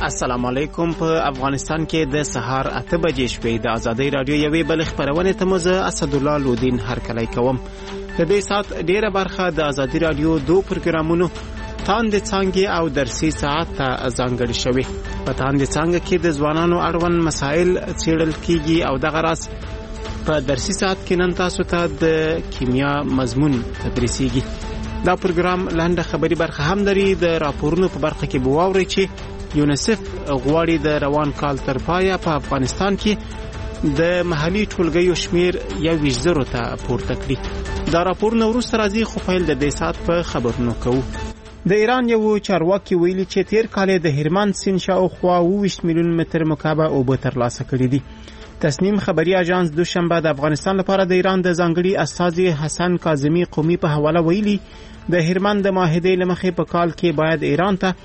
السلام علیکم. په افغانستان کې د سهار 8 بجې شپې د ازادۍ رادیو یوې بل خبرونه ته مزه اسدالله لودین هرکلی کوم. د دې سات ډیره برخه د ازادۍ رادیو دو پروګرامونو تاند څنګه او درسي ساعت ته ځانګړي شوی. په تاند څنګه کې د ځوانانو اړوند مسائل څېړل کیږي او د غراس په درسي ساعت کې نن تاسو ته د کیمیا مضمون تدریسيږي. دا پروګرام لاندې خبري برخه هم لري. د راپورونو په برخه کې بواوري چې یونیسف غواړي د روان کال تر پایه په افغانستان کې د محلي ټولګیو شمیر 1,000 ته پورته کړي. دا راپورونه وروسته راځي، خو پیل د دې سات په خبرونو کوو. د ایران یو چارواکي ویلي چې تیر کال د هرمند سیند شاوخوا 20 میلیون متر مکعب اوبه ترلاسه کړي دي. تصنیم خبري اژانس دوشنبه د افغانستان لپاره د ایران د ځانګړي استازي حسن کاظمی قومي په حواله ویلي د هرمند د معاهدې لمخې په کال کې باید ایران ته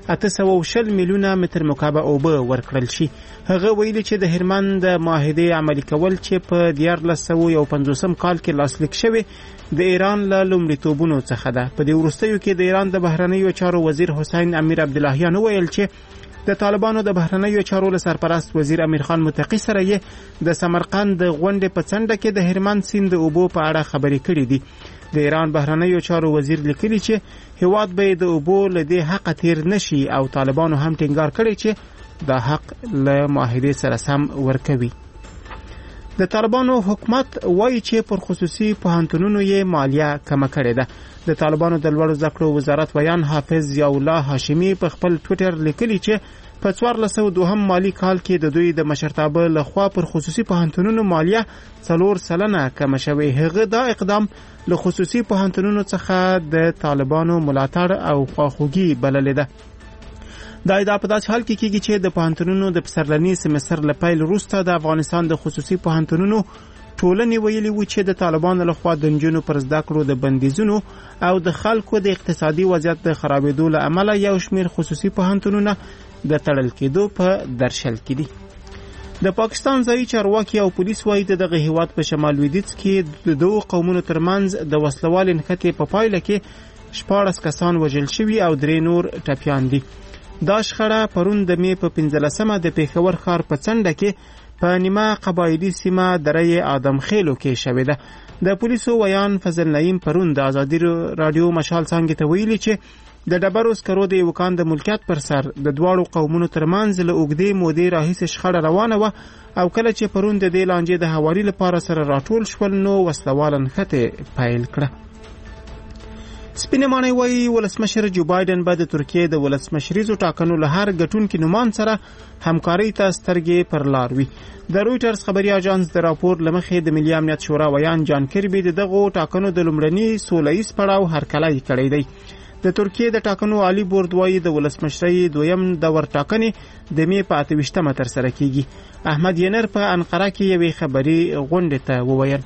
820 میلیونه متر مکعب اوبه ورکړل شي. هغه ویلي چې د هرمند د معاهدې عملي کول چې په 1950 کال کې لاسلیک شوی د ایران له لومړیتوبونو څخه ده. په دې وروستیو کې د ایران د بهرنیو چارو وزیر حسین امیر عبداللهیان ویل چې د طالبانو د بهرنیو چارو له سرپرست وزیر امیر خان متقی سره یې د سمرقند د غونډې په څنډه کې د هرمند سیند د اوبو په اړه خبرې کړې دي. د ایران بهرنیو چارو وزیر لیکلی چې هیواد به د اوبو له دې حق تیر نشي او طالبانو هم ټینګار کړی چې دا حق له معاهدې سره سم ورکوي. د طالبانو حکومت وایي چې پر خصوصي پوهنتونونو یې مالیه کمه کړې ده. د طالبانو د لوړو زده کړو وزارت ویان حافظ ضیاء الله هاشمی په خپل ټویټر لیکلی چې په 1402 مالی کال کې د دوی د مشرتابه لخوا پر خصوصي پوهنتونونو مالیه 4% کمه شوې. هغه دا اقدام له خصوصي پوهنتونونو څخه د طالبانو ملاتړ او خواخوږي بللې ده. دا ادعا په داسې حال کې کیږي چې د پوهنتونونو د پسرلني سمستر له پیل وروسته د افغانستان د خصوصي پوهنتونونو ټولنې ویلي و چې د طالبانو لخوا د نجونو پر زده کړو د بندیزونو او د خلکو د اقتصادي وضعیت د خرابېدو له امله یو شمېر خصوصي پوهنتونونه د تړل کېدو په درشل کې دي. د پاکستان ځایي چارواکي او پولیس وایي دغه هیواد په شمال لویدیځ کې د دوه قومونو ترمنځ د وسلوال نښتې په پایله کې 14 کسان وژل شوي او 3 نور ټپیان دي. دا شخړه پرون د می په 15مه د پیښور ښار په څنډه کې په نیمه قبایلي سیمه درې آدم خېلو کې شوې ده. د پولیسو ویان فضل نعیم پرون د ازادي رادیو مشال څنګه ته ویلي چې د ډبرو سکرو د یو کان د ملکیت پر سر د دواړو قومونو ترمنځ له اوږدې مودې راهیسې شخړه روانه وه او کله چې پرون د دې لانجې د هواري لپاره سره راټول شول نو وسلواله نښتې پیل کړه. سپینې ماڼۍ وایي ولسمشر جو بایدن به د ترکیې د ولسمشریزو ټاکنو له هر ګټونکي نومان سره همکارۍ ته سترګې پر لار وي. د رویټرز خبري اژانس د راپور له مخې د ملي امنیت شورا ویان جان کربي دغه ټاکنو د لومړني سولهییز پړاو هرکلی کړی دی. د ترکیې د ټاکنو عالی بورډ وایي د ولسمشرۍ دویم دور ټاکنې د می په 28مه تر سره کیږي. احمد ینر په انقره کې یوې خبري غونډې ته وویل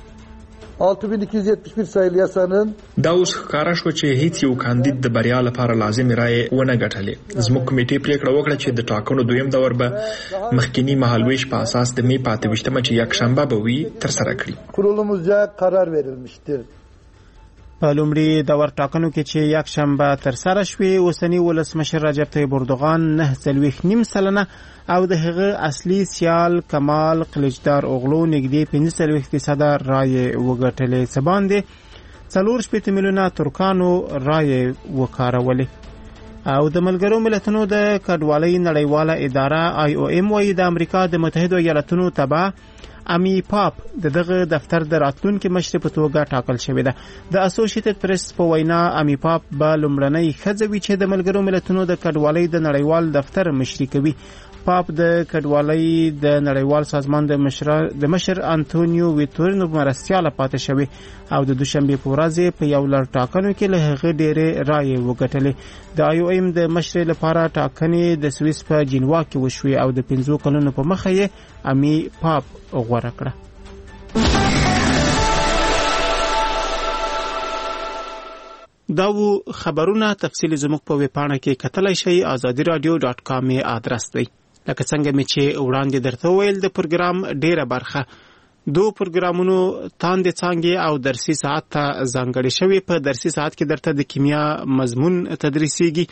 6271 sayılı yasanın دا اوس ښکاره شو چې هیڅ یو کاندید د بریا لپاره لازم رائے ونه ګټلې. زموږ کمیټې پریکړه وکړه چې د ټاکنو دویم دور به مخکینی مهالویش په اساس د می په 28مه چې یک شنبه به وي تر سره کړي. kurulumuzca karar verilmiştir. په لومړي دور ټاکنو کې چې یک شنبه تر سره شوې اوسنی ولسمشر رجب طیب اردوغان 9.5 سلنه او د هغه اصلي سیال کمال قلیچدار اوغلو نږدې 15% رایې وګټلې. څه باندې 4 میلیونه ترکانو رایې وکارولې. او د ملګرو ملتونو د کډوالۍ نړیواله اداره IOM وایي د امریکا د متحده ایالاتونو تبع امی پاپ دغه دفتر د راتلونکي مشر په توګه ټاکل شوی ده. د اسوسییټډ پریس په وینا امی پاپ به لومړنۍ ښځه وي چې د ملګرو ملتونو د کډوالۍ د نړیوال دفتر مشري کوي. پاپ د کډوالۍ د نړیوال سازمان د مشر انټونیو ویتورینو مرستیاله پاتې شوی او د دوشنبه په ورځ په یو لړ ټاکنو کې له هغه ډېرې رایې وګټلې. د IOM د مشر لپاره ټاکنې د سویس په جنوا کې وشوې او د 15 کلونو په مخه یې امی پاپ غوړه کړه. دا و خبرونه تفصیل زموږ په ویبپاڼه کې کتلای شئ azadiradio.com آدرس دی. لکه څنګه مې چې وړاندې درته ویل د پروګرام ډیره برخه دو پروګرامونو تاند څنګه او درسي ساعت ته ځانګړي شوی. په درسي ساعت کې درته د کیمیا مضمون تدریسيږي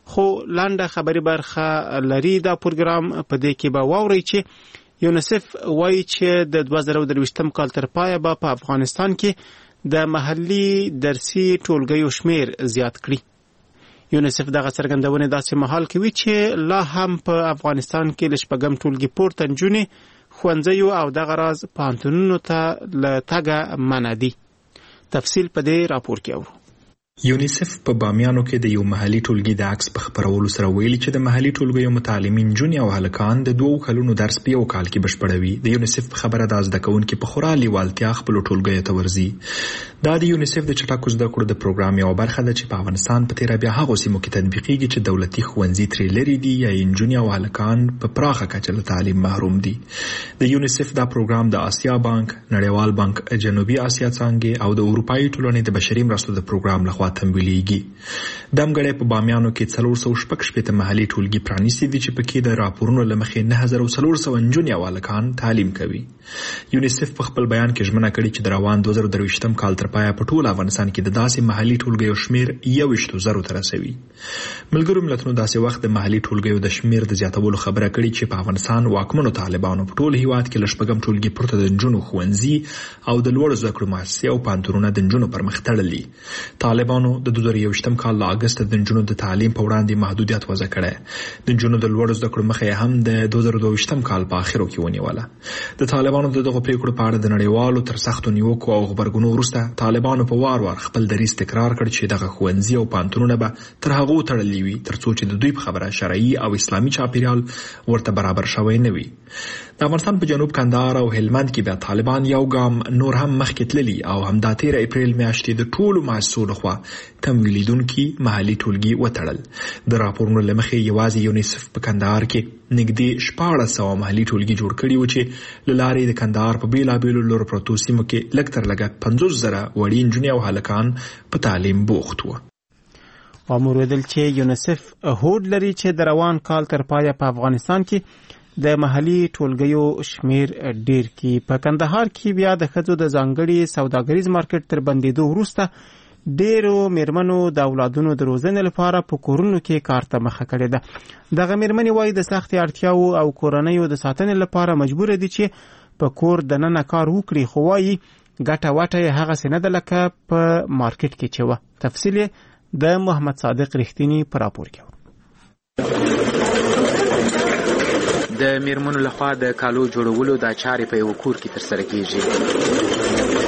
خو لاندې خبري برخه لري دا پروګرام په دې کې به واوري چې یونیسف وایي چې د 2023 کال تر پایه به په افغانستان کې د محلي درسي ټولګیو شمیر زیات کړي. یونیسف دغه څرګندونه داسې مهال کوي چې لا هم په افغانستان کې د شپږم ټولګي پورته نجونې ښوونځیو او دغه راز پوهنتونونو ته له تګه منع دي. تفصیل په دې راپور کې اورو. یونیسف په بامیانو کې د یو محلي ټولګي د عکس په خپرولو سره ویلي چې د محلي ټولګیو متعلمین نجونې او هلکان د 2 کلونو درس په یو کال کې بشپړوي. د یونیسف په خبره د زده کوونکو په خورا لیوالتیا خپل ټولګي ته ورځي. دا د یونیسف د چټکو زده کړو د پروګرام یو برخه ده چې په افغانستان په تیر بیا هغه سیمو کې تطبیقیږي چې دولتي ښوونځي ترې لري دي یا نجونې او هلکان په پراخه کچه له تعلیم محروم دي. د یونیسف دا پروګرام د آسیا بانک، نړیوال بانک جنوبي آسیا څانګې او د اروپایي ټولنې د بشري مرستو د پروګرام لخوا تمویلېږي. دمګړې په بامیانو کې 416 محلي ټولګي پرانیستي دي چې پکې د راپورونو لمخې 9400 نجونې او هلکان تعلیم کوي. یونیسف په خپل بیان کې ژمنه کړې چې د روان 2023 کال تر پایه په ټول افغانستان کې د داسې محلي ټولګیو شمیر 21,000 ته رسوي. ملګرو ملتونو داسې وخت د محلي ټولګیو د شمیر د زیاتولو خبره کړې چې په افغانستان واکمنو طالبانو په ټول هیواد کې لشپږم ټولګي پورته د نجونو ښوونځي او د لوړ زده کړو مؤسسې او پوهنتونونه د نجونو پر مخ تړلي. طالبانو د 2021 کال له اگست د نجونو د تعلیم په وړاندې محدودیت وضع کړی. د نجونو د لوړ زده کړو مخه هم د 2022 کال په اخرو کې ونیوله. د طالبانو دغه پریکړو په اړه د نړیوالو تر سختو نیوکو او خبرګونو وروسته طالبانو په وار خپل دریځ تکرار کړ چې دغه ښوونځي او پوهنتونونه به تر هغو تړلي وي ترڅو چې د دوی په خبره شرعي او اسلامي چاپیریال ورته برابر شوی نه وي. د افغانستان په جنوب کندهار او هلمند کې بیا طالبان یو ګام نور هم مخکې تللي او همدا 13 اپریل میاشتې د ټولو مؤسسو لخوا تمویلیدونکي محلي ټولګي وتړل. د راپورونو له مخې یوازې یونیسف په کندهار کې نږدې 1400 محلي ټولګي جوړ کړي و چې له لارې د کندهار په بیلابیلو لورو پرتو سیمو کې لږ تر لږه 50,000 وړې نجونې او هلکان په تعلیم بوخت وو. واموریدل چې یونیسف هوډ لري چې د روان کال تر پایه په افغانستان کې د محلي ټولګیو شمیر ډیر کی. په کندهار کې بیا د ښځو د ځانګړي سوداګریز مارکیټ تر بندیدو وروسته ډیرو میرمنو د اولادونو د روزنې لپاره په کورونو کې کار ته مخه کړې ده. دغه میرمنې وایي د سختې اړتیاو او کورنیو د ساتنې لپاره مجبور دي چې په کور دننه کار وکړي، خو وایي ګټه واټه هغه نه ده لکه په مارکیټ کې چې و. تفصیل د محمد صادق رښتینی پر راپور کې. د میرمنو لخوا د کالو جوړولو د چارې په یو کور کې ترسره کیږي.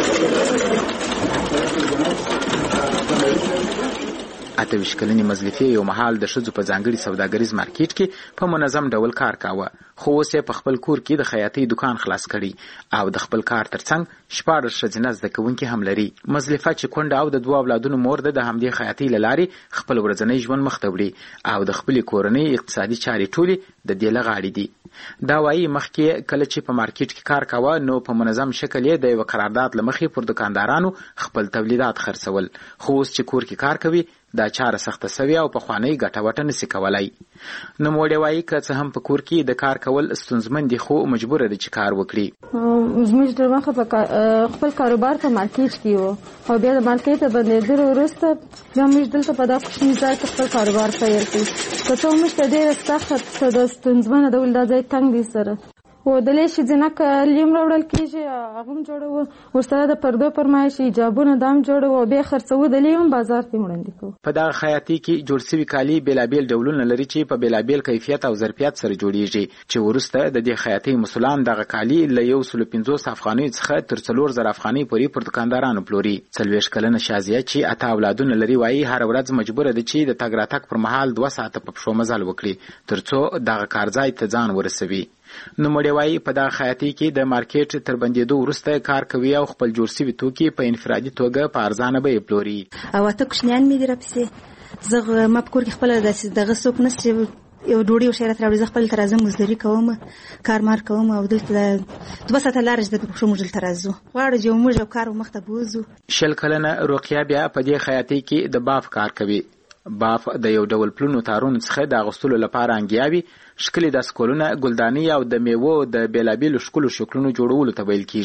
28 کلنې مزلفي یو مهال د ښځو په ځانګړي سوداګریز مارکیټ کې په منظم ډول کار کاوه، خو اوس یې په خپل کور کې د خیاطۍ دکان خلاص کړی او د خپل کار ترڅنګ 14 ښځینه زده کوونکي هم لري. مزلفه چې کونډه او د 2 اولادونو مور ده، د همدې خیاطۍ له لارې خپل ورځنی ژوند مخ ته وړي او د خپلې کورنۍ اقتصادي چارې ټولې د دې له غاړې دي. دا وایي مخکې کله چې په مارکیټ کې کار کاوه نو په منظم شکل یې د یو قرارداد له مخې پر دکاندارانو خپل تولیدات خرڅول، خو اوس چې کور کې کار کوي دا چاره سخته سوي او په خواني ګټه وټه نشي کولای. نو موږ وایي که څه هم په کور کې د کار کول ستونزمن دي خو مجبور دي چې کار وکړي. زموږ د مخه په خپل کاروبار په مارکیټ کې وو او بیا د مارکیټ ته بدلېدل وروسته بیا موږ دلته په دا کوچني ځای کې خپل کاروبار پیل کړ. که څه موږ ته ډېره سخته د ستونزمنه ډول دا ځای تنګ دی سره و دلې ښځینه کالیم راوړل کېږي، هغه هم جوړوو، ورسره د پردو فرمایش ایجابونه دا هم جوړوو، بیا خرڅوو، دلې هم بازار ته وړاندې کوو. په دغه خیاطۍ کې جوړ شوي کالي بېلابېل ډولونه لري چې په بېلابېل کیفیت او ظرفیت سره جوړیږي، چې وروسته د دې خیاطۍ مسؤلان دغه کالي له 150 افغانیو څخه تر 4000 افغانۍ پورې پر دکاندارانو پلوري. 40 کلنه شازیه چې 8 اولادونه لري وایي هر ورځ مجبوره ده چې د تګ راتګ پر مهال 2 ساعته په پښو مزل وکړي ترڅو دغه کارځای ته ځان ورسوي. نو مړې وایي په دغه خیاطۍ کې د مارکیټ تر بندېدو وروسته کار کوي او خپل جوړ شوي توکي په انفرادي توګه په ارزانه بیې پلوري. او اته کوچنیان مې دي راپسې، زه ما په کور کې خپله دغه څوک نشته چې یو ډوډۍ او شی راته راوړي، زه خپل ته راځم، مزدوري کوم، کارمار کوم او دلته 2 ساعته لاره چې د پښو موږ دلته راځو، غواړو چې موږ یو کار مخته بوځو. 20 کلنه روقیه بیا په دې خیاطۍ کې د باف کار کوي. باف د یو ډول پلونو تارونو څخه د اغوستلو لپاره انګیاوي، ښکلي داسکولونه، ګلدانۍ او د میوو د بېلابېلو ښکلو شکلونو جوړولو ته ویل کېږي.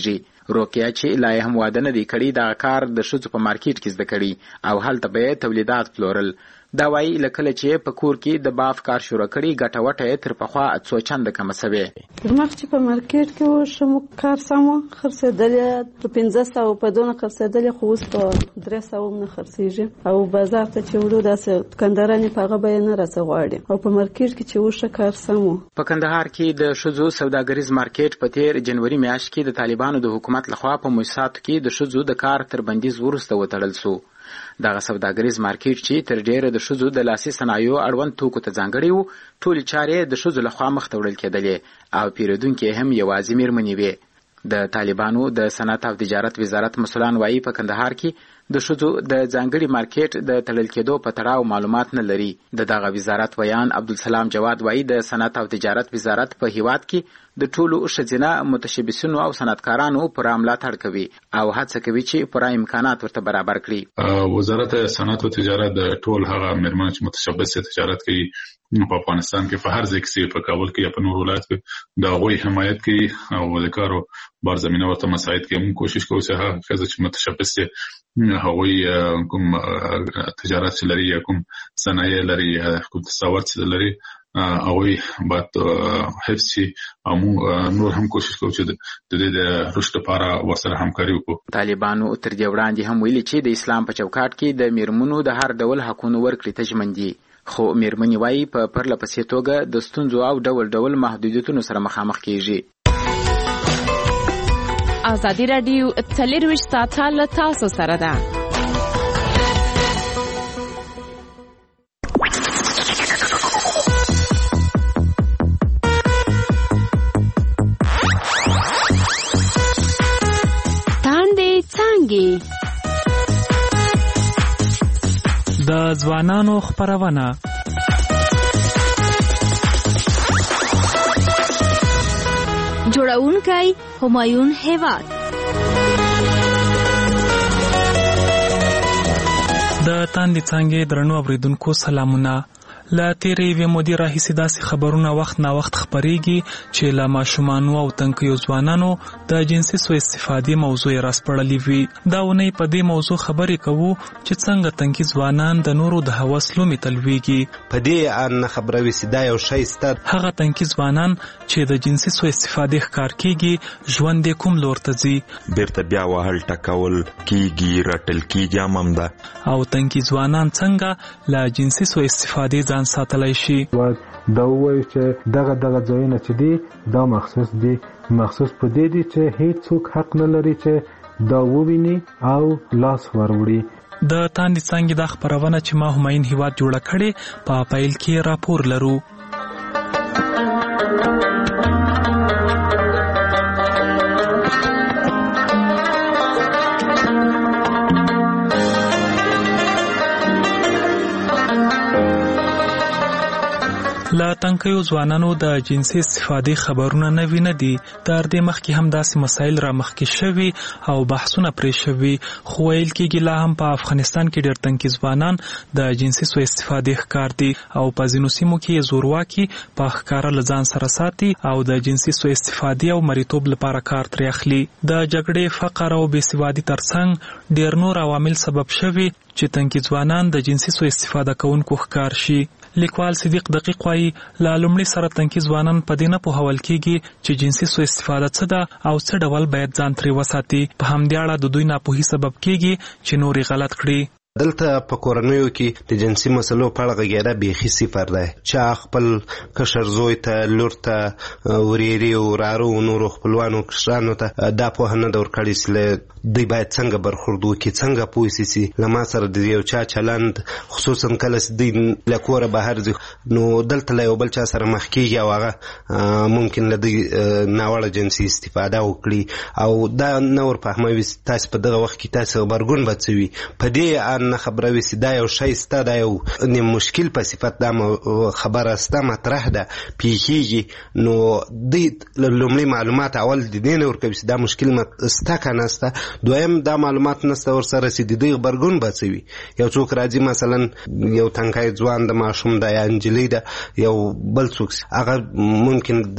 روقیه چې لا هم واده نه دی کړی دا کار د ښځو په مارکیټ کې زده کړي او هلته به تولیدات پلورل. دا وایي لکه چې په کور کې د باف کار شروع کړي ګټه وټه تر پخوا څو چنده کمه سوې. مخ چې په مارکیټ کې و شمو کار سم خرڅېدلې په 1500 په دونه خرڅېدلې خو اوس په 300 نه خرڅېږي او بازار ته چې وړو داسې دکاندارانې په هغه بیه نه راڅه غواړي او په مارکیټ کې چې وشه کار سم و. په کندهار کې د ښځو سوداګریز مارکیټ په تیر جنوري میاشت کې د طالبانو د حکومت لخوا په مؤسساتو کې د ښځو د کار تر بندیز وروسته وتړل سو. دغه سوداګریز مارکیټ چې تر ډیره د ښځو د لاسي صنایعو اړوند توکو ته ځانګړی و ټولې چارې د ښځو لخوا مخته وړل کېدلې او پیرودونکي هم یوازې میرمنې وې. د طالبانو د صنعت او تجارت وزارت مسؤلان وایي په کندهار کې د ښځو د ځانګړي مارکیټ د تړل کېدو په تړاو معلومات نه لري. دغه وزارت ویان عبدالسلام جواد وایي د صنعت او تجارت وزارت په هیواد کې د ټولو ښځینه متشبثینو او صنعتکارانو پوره ملاتړ کوي او هڅه کوي چې پوره امکانات ورته برابر کړي. وزارت صنعت او تجارت د ټول هغه میرمنو چې متشبث تجارت کوي په افغانستان کې په هر ځای کې په کابل کې یا په نور ولایت کې د هغوی حمایت کوي او د کارو بار زمینه ورته مساعد کوي. موږ کوشش کوو چې هغه ښځې چې متشبث دي هغوی کوم تجارت لري یا کوم صنایع لري یا کوم تصاوت لري هغوی باید حفظ شي او موږ نور هم کوشش کوو چې د دې د رشد لپاره ورسره همکاري وکړو. طالبانو تر دې وړاندې هم ویلي چې د اسلام په چوکاټ کې د میرمنو د هر ډول حقونو ورکړې ته ژمن دي خو میرمنې وایي په پرله پسې توګه د ستونزو او ډول ډول محدودیتونو سره مخامخ کیږي. ازادي راډیو 24 ساعته له تاسو سره ده. تاندې څانګې د ځوانانو خپرونه جوړونکی همایون هیواد. د تاندې څانګې درنو اوریدونکو سلامونه. لا تیرې وې مودې راهیسې داسې خبرونه وخت نا وخت خپرېږي چې له ماشومانو او تنکیو ځوانانو د جنسي سوء استفادې موضوع یې راسپړلې وي. دا اونۍ په دې موضوع خبرې کوو چې څنګه تنکي ځوانان د نورو د هوس لومې تلویږي. په دې ان خبروي چې دا یو شی سته. هغه تنکي ځوانان چې د جنسي سوء استفادې ښکار کېږي ژوند یې کوم لور ته ځي. بیرته بیا وهل ټکول کېږي رټل کېږي هم ده. او تنکي ځوانان څنګه له جنسي سوء استفادې ځان ساتلی شي. دا وایي چې دغه ځایونه چې دي دا مخصوص دي په دې دي چې هیڅوک حق نه لري چې دا وویني او لاس وروړي. د تاندې څانګې دا خپرونه چې ما همایون هیواد جوړه کړې په پیل کې راپور لرو. لا تنکیو ځوانانو د جنسي استفادې خبرونه نوي نه دي. تر دې مخکې هم داسې مسایل را مخکې شوي او بحثونه پرې شوي خو ویل کېږي لا هم په افغانستان کې ډېر تنکي ځوانان د جنسي سوء استفادې ښکار دي او په ځینو سیمو کې زورواکي په ښکاره له ځان سره ساتي او د جنسي سوء استفادې او مریتوب لپاره کار ترې اخلي. د جګړې فقر او بېسوادي ترڅنګ ډېر نور عوامل سبب شوي چې تنکي ځوانان د جنسي سوء استفاده کوونکو ښکار شي. لیکوال صدیق دقیق وایي له لومړي سره تنکي ځوانان په دې نه پوهول کېږي چې جنسي سوء استفاده څه ده او څه ډول باید ځان ترې وساتي. په همدې اړه د دوی ناپوهي سبب کېږي چې نورې غلط کړي. دلته په کورنیو کې د جنسي مسلو په اړه غږېدا بیخي صفر دی. چا خپل کشر زوی ته لور ته وريري او ورارو نورو خپلوانو کشرانو ته دا پوهه نه ده ورکړې چې دوی باید څنګه برخورد وکړي څنګه پوه شي چې له ما سره د یو چا چلند خصوصا کله چې دوی له کوره بهر ځي نو دلته له یو بل چا سره مخ کېږي او هغه ممکن له دوی ناوړه جنسي استفاده وکړي او دا نه ورفهموي تاسو په دغه وخت کې تاسو غبرګون به څه وي. په دې نه خبروي چې دا یو شی سته دا یو مشکل په صفت دا خبره سته مطرح ده پیښیږي نو دوی لومړی معلومات اول د دې نه ورکوي چې دا مشکل سته که نه سته. دویم دا معلومات نسته ورسره چې د دوی غبرګون به څه وي. یو څوک راځي مثلا یو تنکی ځوان د ماشوم ده یا نجلۍ ده یو بل څوک هغه ممکن دوی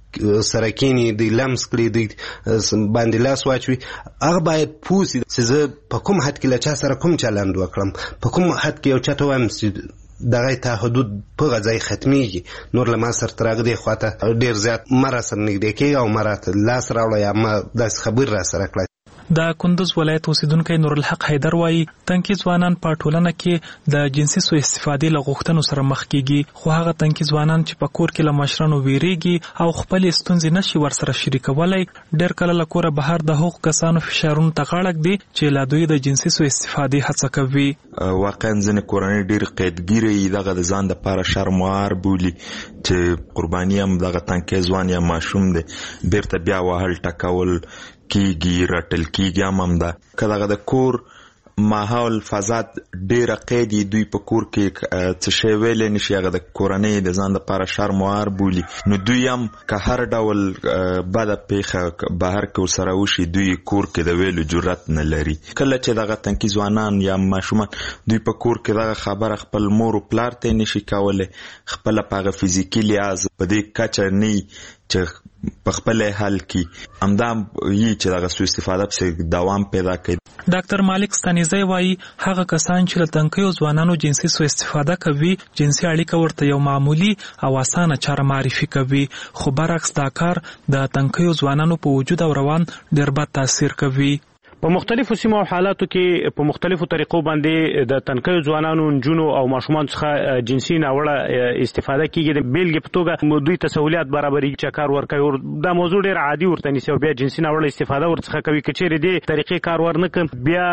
سره کینی دی لمس کړي دی باندې لاس واچوي هغه باید پوه سي چې زه په کوم حد کې له چا سره کوم چلند وکړم په کوم حد کې یو چا ته وایم چې دغه ته حدود په غځای ختمیږي نور له ما سره تر هغه دې خواته ډېر زیات ما را سره نږدې کېږي او ما راته لاس راوړه یا ما داسې خبر را سره کړه. د کندوز ولایت اوسیدونکی نورالحق حیدر وایي تنکي ځوانان په ټولنه کې د جنسي سوء استفادې له غوښتنو سره مخ کېږي خو هغه تنکي ځوانان چې په کور کې له مشرانو ویریږي او خپلې ستونزې نشي ورسره شریکولی ډېر کله له کوره بهر د هغو کسانو فشارونو ته غاړه ږدي چې لا دوی د جنسي سوء استفادې هڅه کوي. واقعا ځینې کورنۍ ډېر قیدګیرې دغه د ځان دپاره شرموار بولي چې قرباني هم دغه تنکی ځوان یا ماشوم دی بیرته بیا وهل ټکول کیږي رټل کیږي هم ده که دغه د کور ماحول فضا ډیره قیدي دوی په کور کې څه شی ویلی نشي هغه د کورنۍ د ځان دپاره شرموار بولي نو دوی هم که هر ډول بده پیښه بهر کې ورسره وشي دوی کور کې د ویلو جرأت نه لري. کله چې دغه تنکي ځوانان یا ماشومان دوی په کور کې دغه خبره خپل مور او پلار ته نشي کولی خپله په هغه فزیکي لحاظ په دې کچه نه چې په خپل حل کې همدا یي چې دغه سوء استفاده پسې دوام پیدا کوي. ډاکټر مالک ستانیزی وایي هغه کسان چې له تنکیو ځوانانو جنسي سوء استفاده کوي جنسي اړیکه ورته یو معمولي او اسانه چاره معرفي کوي خو برعکس دا کار د تنکیو ځوانانو په وجود او روان ډېر بد تاثیر کوي. په مختلفو سیمو او حالاتو کې په مختلفو طریقو باندې د تنکیو ځوانانو نجونو او ماشومان څخه جنسي ناوړه استفاده کیږي د بیلګې په توګه دوی ته سہولیات برابري چې کار ورکوي دا موضوع ډېر عادي ورته نیسي او بیا جنسي ناوړه استفاده ورڅخه کوي که چیرې دې طریقې کار ورنکړي بیا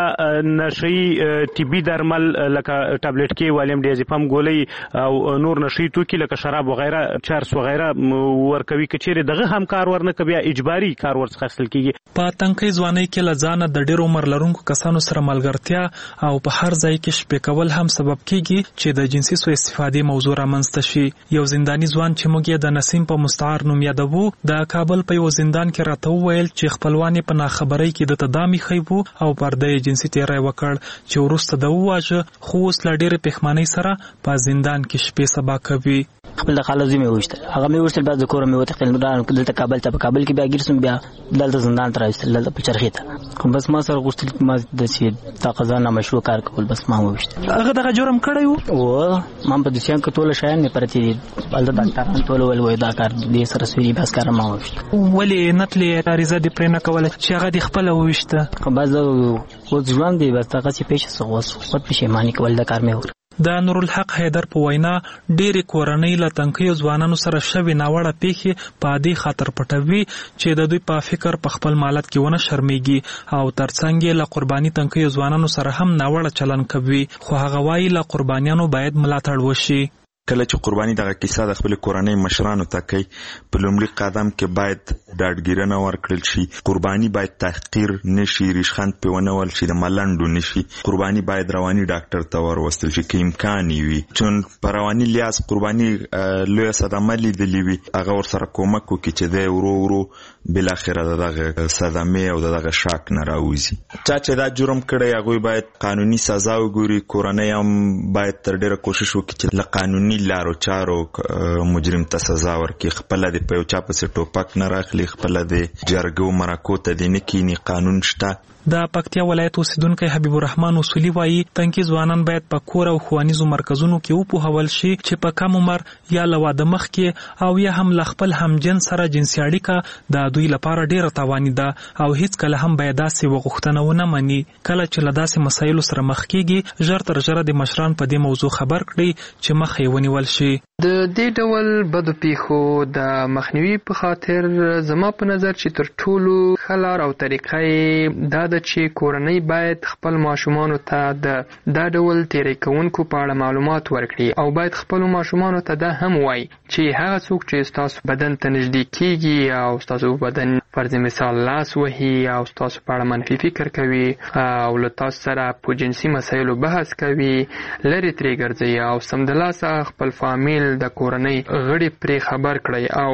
نشهیي طبي درمل لکه ټابلیټ کې والیم ډیازیپام ګولۍ او نور نشهیي توکي لکه شراب وغیره چرس وغیره ورکوي که چیرې دغه هم کار ورنکړي بیا اجباري کار ورڅخه اخیستل کیږي. په تنکۍ ځوانۍ کې له ځانه د ډېر عمر لرونکو کسانو سره ملګرتیا او په هر ځای کې شپې کول هم سبب کیږي چې د جنسي سوء استفادې موضوع رامنځته شي. یو زنداني ځوان چې موږ یې د نسیم په مستعار نوم یادوو د کابل په یو زندان کې راته وویل چې خپلوان یې په ناخبرۍ کې دته دا میښی وو او پرده یې جنسي تیری وکړ چې وروسته د وواژه خو اوس له ډېرې پښیمانۍ سره په زندان کې شپې سبا کوي. خپل د خاله زوی مې وویشتل هغه مې وویشتل بیا د کوره مې وتښتېدل دلته کابل ته په کابل کې بیا ګیر سوم بیا دلته زندان ته راوستل دلته په چرخې ته خو بس ما سره غوښتل ما د چې دا قضا نامشروع کار کول بس ما وویشتل. هغه دغه جرم کړی و ما په دوسیان کې ټوله شیان مې پرتې دي هلته ډاکټران ټوله ویل وایي دا کار دې سره سوي بس کار ما وویشتل. ولې نتلې عریضه دې پرې نه کوله چې هغه دې خپله وویشته؟ خو بس اوس ژوند دی بس دغسې پېښه څه اوس خود پښیماني کول دا کار مې وکړ. د نورالحق حیدر په وینا ډېرې کورنۍ له تنکیو ځوانانو سره شوې ناوړه پیښې په عادي خاطر پټوي چې د دوی په فکر په خپل مالت کې ونه شرمېږي او ترڅنګ یې له قرباني تنکیو ځوانانو سره هم ناوړه چلن کوي خو هغه وایي له قربانیانو باید ملاتړ وشي. کله چې قرباني دغه کیسه د خپل کورنۍ مشرانو ته کوي په لومړي قدم کې باید ډاډګیرنه ورکړل شي. قرباني باید تحقیر نشي ریشخند پې ونه ول شي د ملنډو نشي. قرباني باید رواني ډاکټر ته وروستل شي که امکان وي چون په رواني لحاظ قرباني لویه صدمه لیدلې وي هغه ورسره کومک وکړي چې دی ورو ورو بالاخره د دغه صدمې او د دغه شاک نه راوځي. چا چې دا جرم کړی هغوی باید قانوني سزا وګوري. کورنۍ هم باید تر ډېره کوشش وکړي چې له قانوني لارو چارو مجرم ته سزا ورکړي. خپله دې په یو چا پسې ټوپک نه راخلي خپله دې جرګو مرکو ته دې نه کیني. قانون شته. د پکتیا ولایت اوسیدونکی حبیب الرحمن اصولي وایي تنکي ځوانان باید په کور او ښوونیزو مرکزونو کې وپوهول شي چې په کم عمر یا له واده مخکې او یا هم له خپل همجنس سره جنسي اړیکه د دوی لپاره ډېره تاواني ده او هیڅکله هم باید داسې وغوښتنه ونه مني. کله چې له داسې مسایلو سره مخ کېږي ژر تر ژره د مشران په دې موضوع خبر کړي چې مخ یې ونیول شي. د دې ډول بدو پیښو د مخنیوي په خاطر زما په نظر چې تر ټولو ښه لار او طریقه یې دا ده چې کورنۍ باید خپل ماشومانو ته دا ډول تیری کوونکو په اړه معلومات ورکړي او باید خپلو ماشومانو ته دا هم وایي چې هغه څوک چې ستاسو بدن ته نږدې کیږي او ستاسو بدن فرض مثال لاس وهي او ستاسو په اړه منفي فکر کوي او له تاسو سره په جنسي مسایلو بحث کوي لرې ترې ګرځئ او سمدلاسه خپل فامیل د کورنۍ غړي پرې خبر کړئ او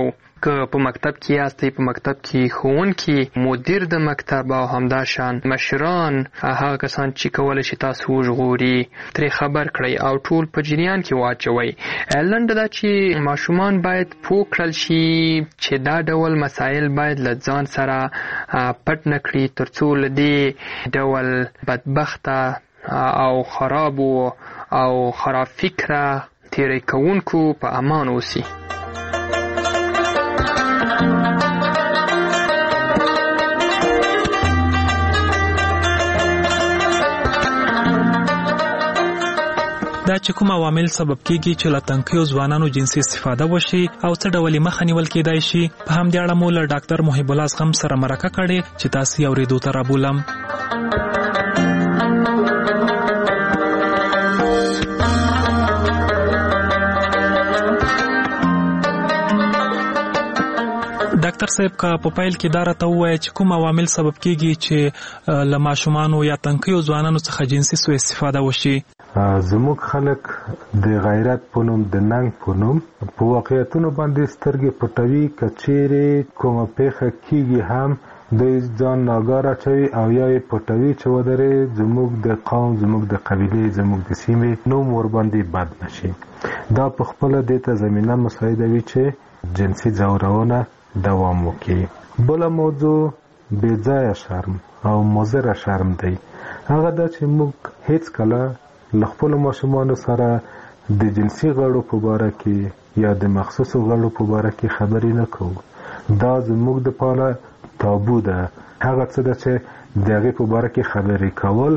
که په مکتب کې یاستئ په مکتب کې ښوونکي مدیر د مکتب او همداشان مشران هغه کسان چې کولی شي تاسو وژغوري ترې خبر کړئ او ټول په جریان کې واچوئ. لنډه دا چې ماشومان باید پوه کړل شي چې دا ډول مسایل باید له ځان سره پټ نه کړي تر څو له دې ډول بدبخته او خرابو او خراب فکره تیری کوونکو په امان اوسي. دا چې کوم عوامل سبب کیږي چې له تنکیو ځوانانو جنسي استفاده وشي او څه ډول مخه نیول کېدای شي، په همدې اړه مو له ډاکټر محب الله زغم سره مرکه کړې چې تاسو یې اورېدو ته رابولم. ډاکټر صاحب کا په پایل کې دا راته ووایي چې کوم عوامل سبب کیږي چې له ماشومانو یا تنکیو ځوانانو څخه جنسي سوء استفاده وشي. زموږ خلک د غیرت په نوم د ننګ په نوم په واقعیتونو باندې سترګې پټوي، که چیرې کومه پیښه کیږي هم دوی ځان ناګار اچوي او یا یې پټوي چې ودرې زموږ د قوم، زموږ د قبیلې، زموږ د سیمې نوم ورباندې بد نشي. دا په خپله دې ته زمینه مساعده وي چې جنسي ځورونه دوام وکړي. بله موضوع بېځایه شرم او مضره شرم دی. هغه دا چې موږ هیڅ کله له خپلو ماشومانو سره د جنسي غړو په باره کې یا د مخصوصو غړو په باره کې خبرې نه کوو. دا زموږ دپاره تابو ده. هغه څه ده چې د هغې په باره کې خبرې کول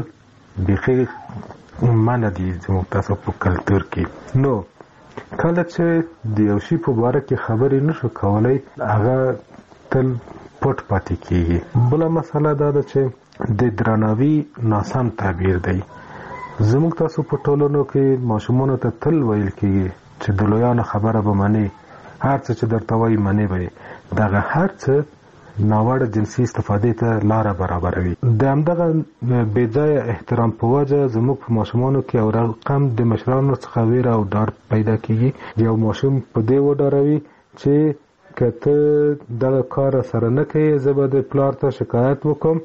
بیخي منع دي زموږ تاسو په کلتور کې. نو کله چې د یو شي په باره کې خبرې نشو کولی هغه تل پټ پاتې کېږي. بله مسله دا ده چې د درناوي ناسم تعبیر دی. زموږ تاسو په ټولنو کې ماشومانو ته تل ویل کېږي چې د لویانو خبره به منې، هر څه چې درته وایي منې به یې. دغه هر څه ناوړه جنسي استفادې ته لاره برابروي. د همدغه بېځایه احترام په وجه زموږ په ماشومانو کې یو رقم د مشرانو څخه ویره او ډار پیدا کېږي. یو ماشوم په دې وډاروي چې که ته دغه کار سره نه کوې زه به د پلار ته شکایت وکړم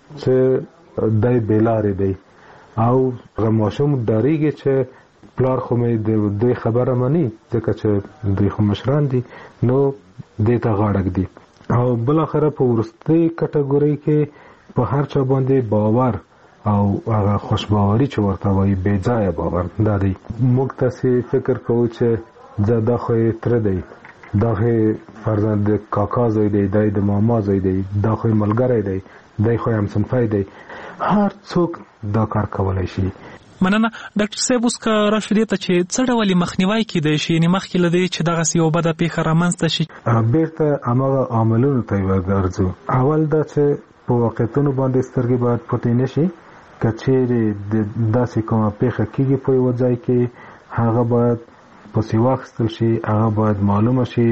چې دی بېلارې دی، او هغه ماشوم ډارېږي چې پلار خو مې د دوی خبره مني ځکه چې دوی خو مشران دي، نو دې ته غاړه ږدي. او بالاخره په وروستۍ کټګورۍ کې په هر چا باندې باور او هغه خوشباوري چې ورته وایي بېځایه باور دا دی. موږ تاسې فکر کوو چې دا خو یې تره دی، دا خو یې فرضاً د کاکا زوی دی، دا د ماما زوی دی، دا خو یې ملګری دی، دی خو یې همصنفی دی. هر څوک دا کار کولی شي. مننه. ډاکټر صاحب اوس که راشو دې ته چې څه ډول مخنیوی کیدای شي، یعنې مخکې له دې چې دغسې یو بده پیښه رامنځته شي؟ بېرته هماغه عاملونو ته ورګرځو. اول دا چې په واقعیتونو باندې سترګې باید پټې نه شي. که چیرې داسې کومه پیښه کېږي په یوه ځای کې هغه باید پسې واخیستل شي، هغه باید معلومه شي،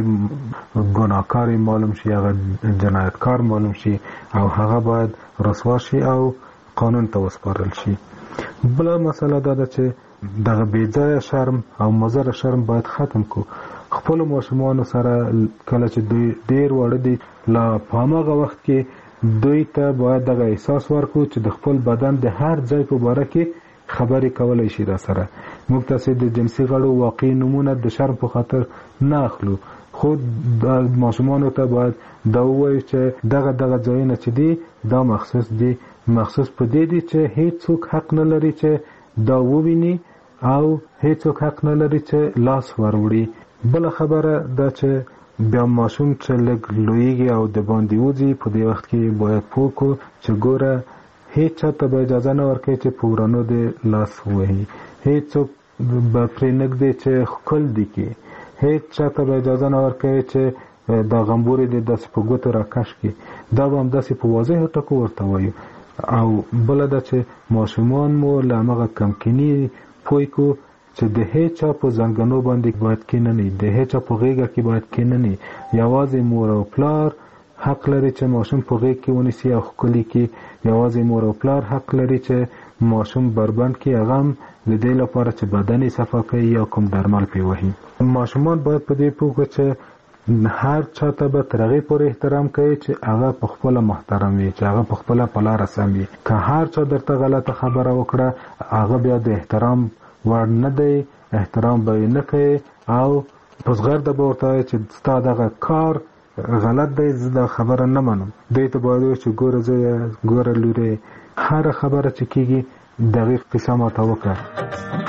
ګناهکار معلوم شي، هغه جنایتکار معلوم شي او هغه باید رسوا شي او قانون ته وسپارل شي. بله مسله دا ده چې دغه بېځایه شرم او مضره شرم باید ختم کو. خپلو ماشومانو سره کله چې دوی ډېر واړه دي لا په هماغه وخت کې دوی ته باید دغه احساس ورکړو چې د خپل بدن د هر ځای په باره کې خبرې کولی شي را سره. موږ تاسې د جنسي غړو واقعي نومونه د شرم په خاطر نه اخلو، خو د ماشومانو ته باید دا ووایو چې دغه ځایونه چې دي دا مخصوص دي، مخصوص په دې دي چې هیڅوک حق نه لري چې دا وویني او هیڅوک حق نه لري چې لاس وروړي. بله خبره دا چې بیا ماشوم چې لږ لویږي او د باندې وځي په دې وخت کې باید پوه کړو چې ګوره هیڅ چا ته به اجازه نه ورکوي چې په ورانو دې لاس ووهي، هیڅوک به پرې نږدې چې ښکل دي کړي، هیڅ چا ته به اجازه نه ورکوي چې دا غمبورې دې داسې په ګوتو راکش کړي. دا به همداسې په واضحو ټکو ورته وایو. او بله ده چې ماشومان مو له همغه کمکیني پوه کړو چې د هیڅ چا په زنګنو باندې باید کېنني، د هیڅ چا په غېږه کې باید کېنني. یوازې مور او پلار حق لري چې ماشوم په غېږ کې ونیسي او ښکلي کړي. یوازې مور او پلار حق لري چې ماشوم بربند کړي، هغه هم د دې لپاره چې بدن یې صفا کوي یا کوم درمل پرې وهي. ماشومان باید په دې پوه کړو چې هر چاته به تر هغې پورې احترام کوي چې هغه په خپله محترم وي، چې هغه په خپله په لاره سم وي. که هر چا درته غلطه خبره وکړه هغه بیا د احترام وړ نه دی، احترام به یې نه کوي او په زغرده به ورته وایي چې ستا دغه کار غلط دی، زه دا خبره نه منم. دوی ته باید وایي چې ګوره زویه، ګوره لورې، هره خبره چې کېږي دقیق قصه ماته وکړه.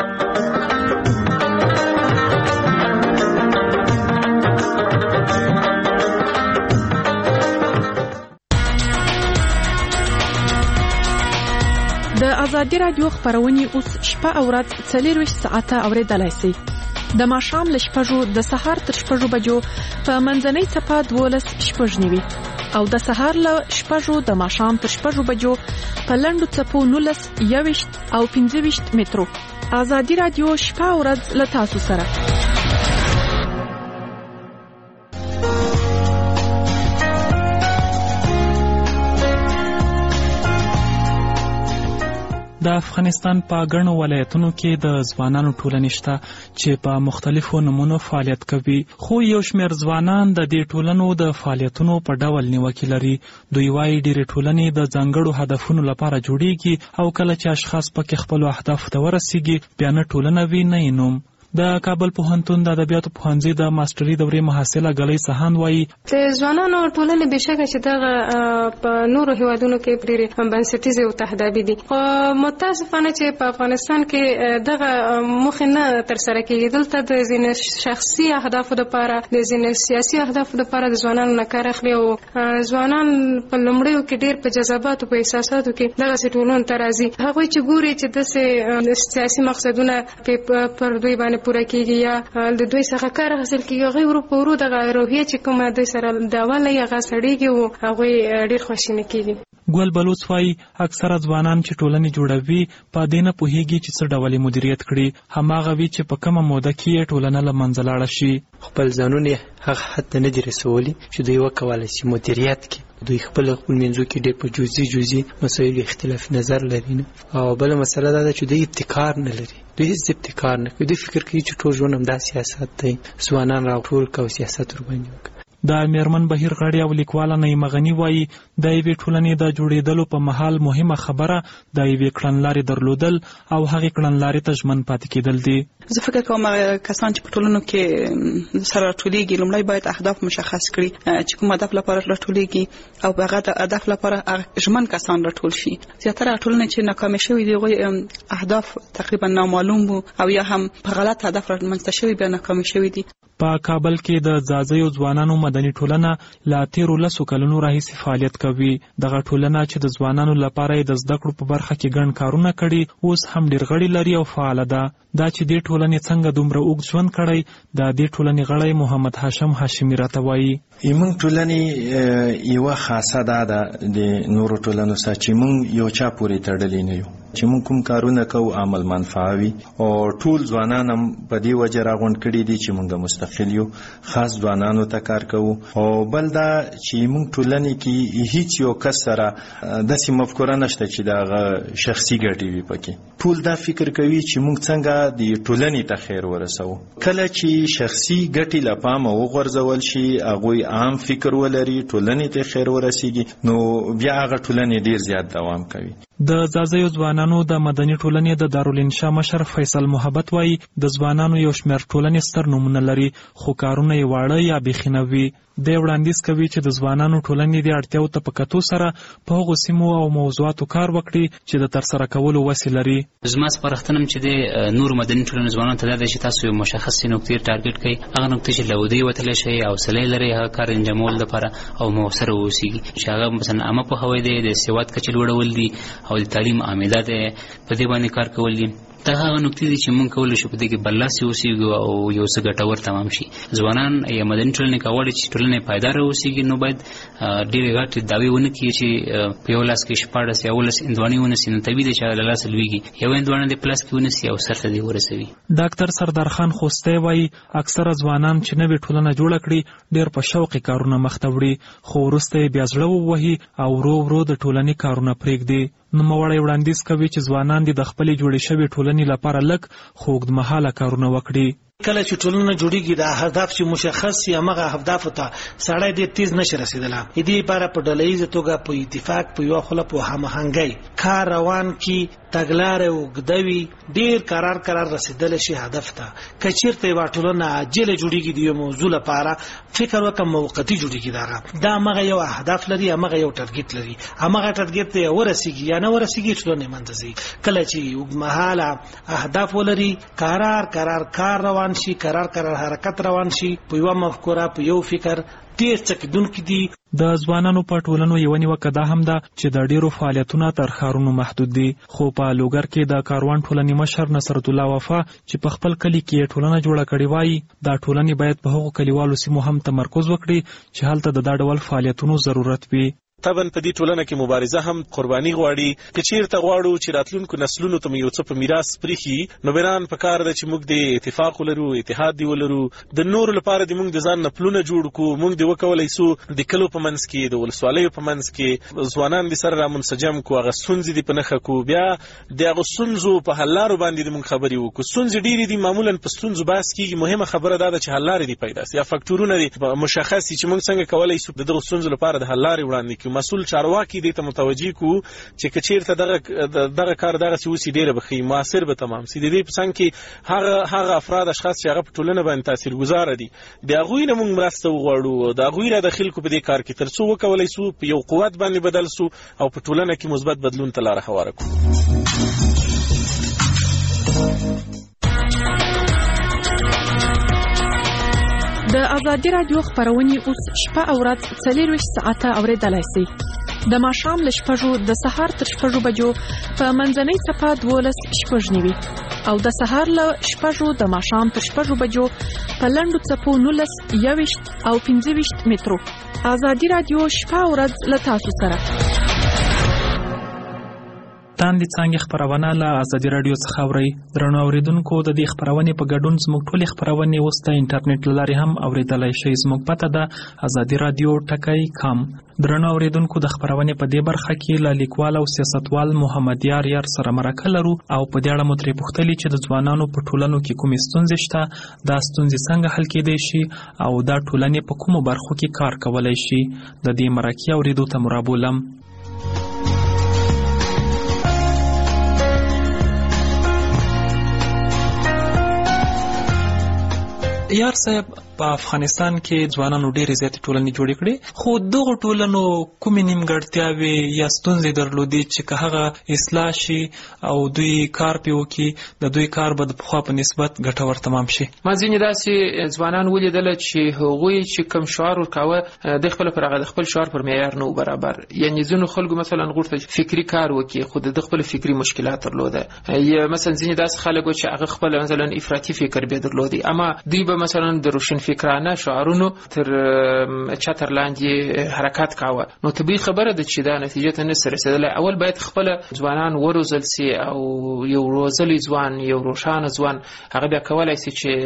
د ازادي رادیو خبرونه اوس شپه او ورځ 24 ساعته اوریدلای شئ. د ماښام له 6 د سهار تر 6 بجو په منځنۍ صفه 12:09 او د سهار له 6 د ماښام تر 6 بجو په لنډو څپو 19 21 او 25 مترو. ازادي رادیو شپه او ورځ له تاسو سره. د افغانستان په ګڼو ولایتونو کې د ځوانانو ټولنې شته چې په مختلفو نمونو فعالیت کوي، خو یو شمېر ځوانان د دې ټولنو د فعالیتونو په ډول نیوکې لري. دوی وايي ډېرې ټولنې د ځانګړو هدفونو لپاره جوړیږي او کله چې اشخاص پکې خپلو اهدافو ته ورسیږي بیا نه ټولنه وي نه یې نوم. د کابل پوهنتون د ادبیاتو پوهنځي د ماستري دورې محصله ګلۍ سهان وايي د ځوانانو ټولنې بشکه چې دغه په نورو هیوادونو کې ډېرې بنسټیزې او تهدابي دي، خو متاسفانه چې په افغانستان کې دغه موخې نه ترسره کېږي. دلته د ځینې شخصي اهدافو لپاره، د ځینې سیاسي اهدافو لپاره د ځوانانو نه کار اخلي او ځوانان په لومړیو کې ډېر په جذباتو په احساساتو کې دغسې ټولنو ته راځي. هغوی چې ګوري چې داسې سیاسي مقصدونه پر دوی باندې پوره کېږي یا د دوی څخه کار حاصل کېږي، هغوی ورو په ورو دغه روحیه چې کومه دوی سره دعوه لري هغه سړېږي او هغوی ډېر خواشیني کېږي. ګل بلوڅ وايي اکثره ځوانان چې ټولنې جوړوي په دې نه پوهېږي چې څه ډول مدیریت کړي، هماغه وي چې په کومه موده کې ټولنه له منځه لاړه شي. خپل ځانونه هغه حد ته نه دي رسولي چې دوی وکولی شي مدیریت کړي. دوی خپل منځو کې ډېر په جزئي مسایلو اختلاف نظر لري نه. او بله مسله دا ده چې دوی ابتکار نه لري، دوی هیڅ ابتکار نه کوي. دوی فکر کوي چې ټول ژوند همدا سیاست دی، ځوانان راټول کړه او سیاست ورباندې وکړه. د میرمن بهیر غړی او لیکواله نعیمه غني وايي د یوې ټولنې د جوړېدلو په مهال مهمه خبره د یوې کړنلارې درلودل او هغې کړنلارې ته ژمن پاتې کېدل دي. زه فکر کوم کسان چې په ټولنو کې سره راټولېږي لومړی باید اهداف مشخص کړي چې کوم هدف لپاره راټولېږي او په هغه هدف لپاره ژمن کسان راټول شي. زیاتره ټولنې چې ناکامې شوي دي هغوی اهداف تقریبا نامعلوم وو او یا هم په غلط هدف رامنځته شوي بیا ناکامې شوي دي. په کابل کې د ځاځیو ځوانانو مدني ټولنه لا 13 کلونو راهیسې فعالیت کوي. دغه ټولنه چې د ځوانانو لپاره د زده کړو په برخه کې ګڼ کارونه کړي اوس هم ډېر غړي لري او فعاله ده. دا چې دې ټولنې څنګه دومره اوږد ژوند کړی د دې ټولنې غړی محمد هاشم هاشمي راته وایي موږ ټولنې یوه خاصه ده د نورو ټولنو سره چې موږ یو چا پورې تړلي نه یو، چې موږ کوم کارونه کوو عمل منفعه وي او ټول ځوانان هم په دې وجه راغونډ کړي دي چې موږ مستقل یو، خاص ځوانانو ته کار کوو. او بل دا چې موږ ټولنې کې هیڅ یو کس سره داسې مفکوره نشته چې د شخصي ګټې وي پکې. ټول دا فکر کوي چې موږ څنګه د ټولنې ته خیر ورسوو. کله چې شخصي ګټې له پامه وغورځول شي، هغوی عام فکر ولري، ټولنې ته خیر ورسیږي، نو بیا هغه ټولنې ډیر زیات دوام کوي. د ځاځیو ځوانانو د مدني ټولنې د دارالانشا مشر فیصل محبت وايي د ځوانانو یو شمېر ټولنې ستر نومونه لري خو کارونه یې واړه یا بیخي نه وي. دی وړاندیز کوي چې د ځوانانو ټولنې د اړتیاو ته په کتو سره په هغو سیمو او موضوعاتو کار وکړي چې د ترسره کولو وسې لري. زما سپارښتنه چې د نورو مدني ټولنو ځوانانو ته دا دی چې تاسو یو مشخصې نقطې ټارګټ کړئ، هغه نقطې چې له ودې وتلی شئ، حوصله لرئ هغه کار انجامولو لپاره او مؤثره واوسیږي، چې هغه مثلا عامه پوهاوی دی، د سواد کچه لوړول دي او د تعلیم عامله دی، په دې باندې کار کول دي. دا هغه نقطې دي چې موږ کولی شو په دې کې برلاسي اوسېږو او یو څه ګټور تمام شي. ځوانان یا مدني ټولنې که غواړي چې ټولنه پایداره اوسېږي نو باید ډېرې غټې دعوې ونه کړي چې په یو لاس کې 14 یا 18 هندواڼې ونیسي، نو طبیعي دی چې له لاسه لوېږي. یو هندواڼه دې په لاس کې ونیسي او سر ته دې ورسوي. ډاکټر سردار خان خوستی وایي اکثره ځوانان چې نوې ټولنه جوړه کړي ډېر په شوقي کارونه مخته وړي، خو وروسته یې بیا زړه ووهي او ورو ورو د ټولنې کارونه پرېږدي. نوموړی وړاندیز کوي چې ځوانان دې د خپلې جوړې شوې ټولنې لپاره لږ خو اوږدمهاله کارونه وکړي. کله چې ټولنه جوړیږي د هدف چې مشخص یا مغه هدف ته سړی ډېر تیز نشي رسیدلی. دې لپاره په ډلهییزه توګه په اتفاق په یو خله په هماهنګۍ کار روان کی تګلارې وګدوي ډېر قرار رسیدل شي هدف ته. کچیرته یو ټولنه عاجله جوړیږي د یو موضوع لپاره فکر وکم موقتی جوړیږي دا مغه یو هدف لري مغه یو ټارګټ لري مغه ټارګټ ته ورسیږي یا نه ورسیږي ټولنه منځي. کله چې وګمحاله اهداف ولري کار روان شي قرار حرکت روان شي په یو مفکوره په یو فکر ډیر څکدونکو دي. د ځوانانو په ټولنو یو نیوکه دا هم ده چې د ډیرو فعالیتونو تر ښارونو محدود دي. خو په لوګر کې د کاروان ټولنې مشر نصرت الله وفا چې په خپل کلی کې ټولنه جوړه کړې وایي دا ټولنې باید په هغو کلیوالو سیمو هم تمرکز وکړي چې هلته د دا ډول فعالیتونو ضرورت وي. طبعا په دې ټولنه کې مبارزه هم قرباني غواړي. کچیرته غواړو چې راتلونکو نسلونو ته یو څه په میراث پریخي نو بیران په کار ده چې موږ د اتفاق ولرو اتحاد دی ولرو د نور لپاره د موږ د ځان نپلونه جوړ کو موږ دی وکولای سو د کلو په منځ کې د ولسوالیو په منځ کې ځوانان دي سره را منسجم کو هغه سنځ دي په نخه کو بیا د هغه سنځو په حلارو باندې د موږ خبري وکړو. سنځ ډیری دي معمولا په سنځو باس کېږي. مهمه خبره ده چې حلارې دي پیدا سي یا فاکټورونه دي مشخص چې موږ څنګه کولای سو د سنځو لپاره د حلارې وړاندې کړو. مسؤل چارواکي دې ته متوجي کو چې کچیرته دغه کار دغه سوسي ډیره بخي موثر به تمام سي. د دې په څنګ کې هغه افراد اشخاص چې هغه په ټولنه باندې تاثیرګذار دي د هغوی نه موږ مرسته وغواړو د هغوی را داخل کو په دې کار کې ترڅو وکولای سو په یو قوت باندې بدل سو او په ټولنه کې مثبت بدلون ته لار هواره کړو. د ازادي رادیو خبرونه اوس شپه او ورځ 24 ساعته اوریدلای شئ. د ماښام له 6 د سهار تر 6 بجو په منځنۍ صفه 12:09 او د سهار له 6 د ماښام تر 6 بجو په لنډو صفو 19 21 او 25 مترو. ازادي رادیو شپه او ورځ له تاسو سره. تاندې څنګه خبرونه له ازادي رادیو څخه اوري. درنو اوریدونکو د دې خبرونه په ګډون زموږ ټولې خبرونه اوس د انټرنیټ لارې هم اوریدلای شئ. زموږ پته ده azadiradiotakai.com. درنو اوریدونکو د خبرونه په دې برخه کې له لیکوال او سیاستوال محمد یار سره مرکه لرو او په دې اړه مو ترې پوښتلي چې د ځوانانو په ټولنو کې کومې ستونزې شته دا ستونزې څنګه حل کېدای شي او دا ټولنې په کومو برخو کې کار کولای شي. د دې مرکې اوریدو ته مرابولم. یار صاحب په افغانستان کې ځوانانو ډېرې زیاتې ټولنې جوړې کړې خو دغه ټولنو کومې نیمګړتیاوې یا ستونزې درلودې چې که هغه اصلاح شي او دوی کار پې وکړي د دوی کار به د پخوا په نسبت ګټور تمام شي. ما ځینې داسې ځوانان ولیدل چې هغوی چې کوم شعار ورکاوه د خپل پر هغه د خپل شعار پر معیار نه برابر. یعنی ځینو خلکو مثلا غوښتل فکری کار وکړي خو د خپل فکری مشکلات درلوده. یا مثلا ځینې داسې خلک چې هغه خپل مثلا افراطي فکر به درلودي اما دوی به مثلا د روشن فکرانه شعارونو تر چتر لاندې حرکت کاوه. نو طبيعي خبره ده چې دا نتیجه ته نه رسیدله. اول باید خپل ځوانان وروزل سي او یو روزلي ځوان یو روشانه ځوان هغه بیا کولای شي چې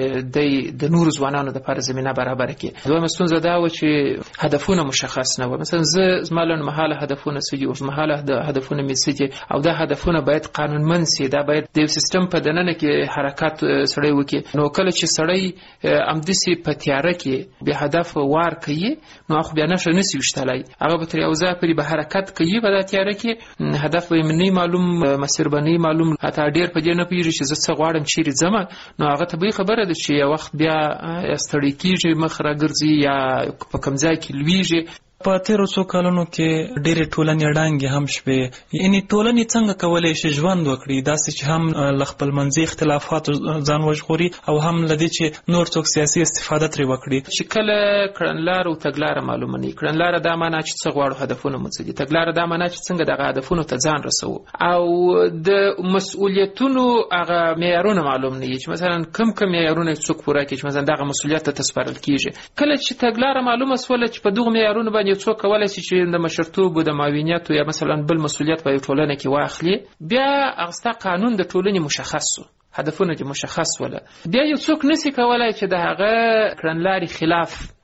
د نور ځوانانو لپاره زمينه برابر کړي. دوه مستونزه دا و چې هدفونه مشخص نه و. مثلا زمالن محاله هدفونه سوي او محاله هدفونه میسي او دا هدفونه باید قانونمن سي. دا باید د سیستم په دننه کې حرکت سړی وکړي. نو کله چې سړی امدسي په تیاره کې به هدف وار کوي نو خو بیا نشه نسی وشتلای هغه به تر اوزه پرې به حرکت کوي په تیاره کې هدف به منی معلوم مسیر بنی معلوم حتی ډیر په دې نه پیږي چې زه څه غواړم چیرې ځم نو هغه ته به خبره ده چې یو وخت بیا استړی کیږي مخ را ګرځي یا په کمزای کې لویږي. په تیرو څو کلونو کې ډېرې ټولنې ړنګې هم شوې. یعنې ټولنې څنګه کولی شي ژوند وکړي داسې چې هم له خپلمنځي اختلافاتو ځان وژغوري او هم له دې چې نور څوک سیاسي استفاده ترې وکړي. چې کله کړنلاره او تګلاره معلومه نه وي. کړنلاره دا معنا چې څه غواړو هدفونه مو څه دي. تګلاره دا معنا چې څنګه دغه هدفونو ته ځان رسوو او د مسؤلیتونو هغه معیارونه معلوم نه وي چې مثلا کم معیارونه څوک پوره کوي چې مثلا دغه مسؤلیت ته تسپارل کیږي. کله چې تګلاره معلومه سوله چې په دغه معیارونو باندې څوک کولای شي چې د مشرتوب او د معاونیت یا مثلا بل مسؤلیت په ټولنه کې واخلي بیا هغه قانون د ټولنې مشخص هدفونه چې مشخص ولا بیا یو څوک نسی کولای چې د هغه کړنلاري خلاف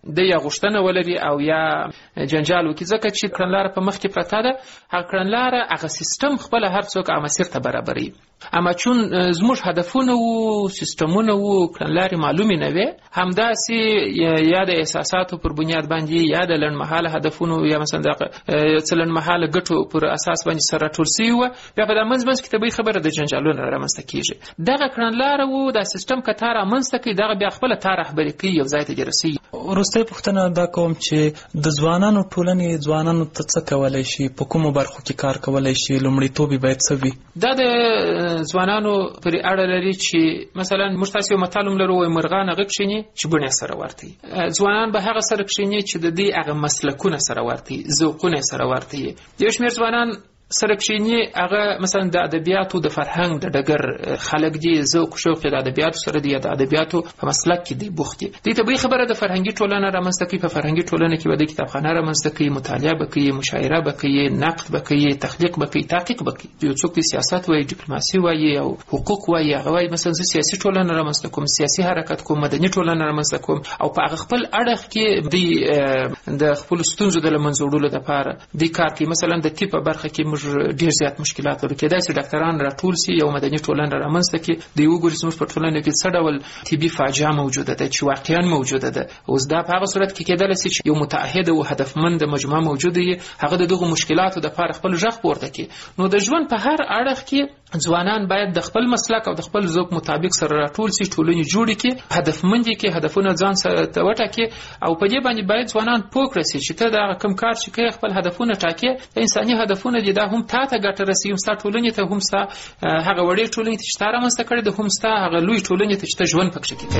د یا غوښتنه ولري او یا جنجال وکړي، ځکه چې کړنلاره په مخ کې پرته ده. هغه کړنلاره هغه سیستم خپل هر څوک هغه مسیر ته برابري. اما چون زموږ هدفونه وو، سیستمونه وو، کړنلارې معلومې نه وې، همداسې یا د احساساتو پر بنیاد باندې یا د لنډمهاله هدفونو یا مثلا د څه لنډمهاله ګټو پر اساس باندې سره راټول سوي وه، بیا په دا منځ کې طبیعي خبره د جنجالونو رامنځته کېږي. دغه کړنلاره وو، دا سیستم که تا رامنځته کړي، دغه بیا خپله تا رهبري کوي، یو ځای ته دې رسوي. وروستۍ پوښتنه دا کوم چې د ځوانانو ټولنې ځوانانو ته څه کولی شي، په کومو برخو کې کار کولی شي، لومړیتوب یې باید څه وي؟ دا د ځوانانو پرې اړه لري چې مثلا موږ تاسې یو متل هم لرو، وایي مرغان هغه کښېني چې بڼې سره ورته وي. ځوانان به هغه سره کښېني چې د دې هغه مسلکونه سره ورته وي، ذوقونه سره ورته وي. یو شمېر ځوانان سره کښېني هغه مثلا د ادبیاتو د فرهنګ د ډګر خلک دي، ذوق شوق د ادبیاتو سره دي، د ادبیاتو په مسلک کې دي بوخت دي. دې طبیعي خبره د فرهنګي ټولنه رامنځته کوي. په فرهنګي ټولنه کې به د کتابخانه رامنځته کوي، مطالعه به کوي، مشاعره به کوي، نقد به کوي، تخلیق به کوي، تحقیق به کوي. یو څوک د سیاست وایي، ډیپلوماسي وایي او حقوق وایي، هغه وایي مثلا زه سیاسي ټولنه رامنځته کوم، سیاسي حرکت کوم، مدني ټولنه رامنځته کوم، او په هغه خپل اړخ کې د خپل ستونزو د له منځه وړلو لپاره دې کار کوي. مثلا د طب په برخه کې موږ ډېر زیات مشکلات لرو، کېدای شي ډاکټران راټول سي، یو مدني ټولنه رامنځته کړي، د یو ګوري زموږ په ټولنه کې څه ډول طبي فاجعه موجوده ده چې واقعا موجوده ده. اوس دا په هغه صورت کې کېدلی شي چې یو متعهد او هدفمند مجموعه موجوده وي، هغه د دغو مشکلاتو دپاره خپل غږ پورته کړي. نو د ژوند په هر اړخ کې ځوانان باید د خپل مسلک او د خپل ذوق مطابق سره راټول سي، ټولنې جوړې کړي، هدفمند کړي، هدفونه ځان سره وټاکي، او په دې باندې باید ځوانان پوه کړي چې ته دا کوم کار چې کوي خپل هدفونه ټاکي، انساني هدفونه دي، دا هم تا ته ګټه رسوي، هم ستا ټولنې ته، هم ستا هغه وړې ټولنې ته چې تا رامنځته کړې ده، هم ستا هغه لوی ټولنې ته چې ته ژوند پکښې کوې.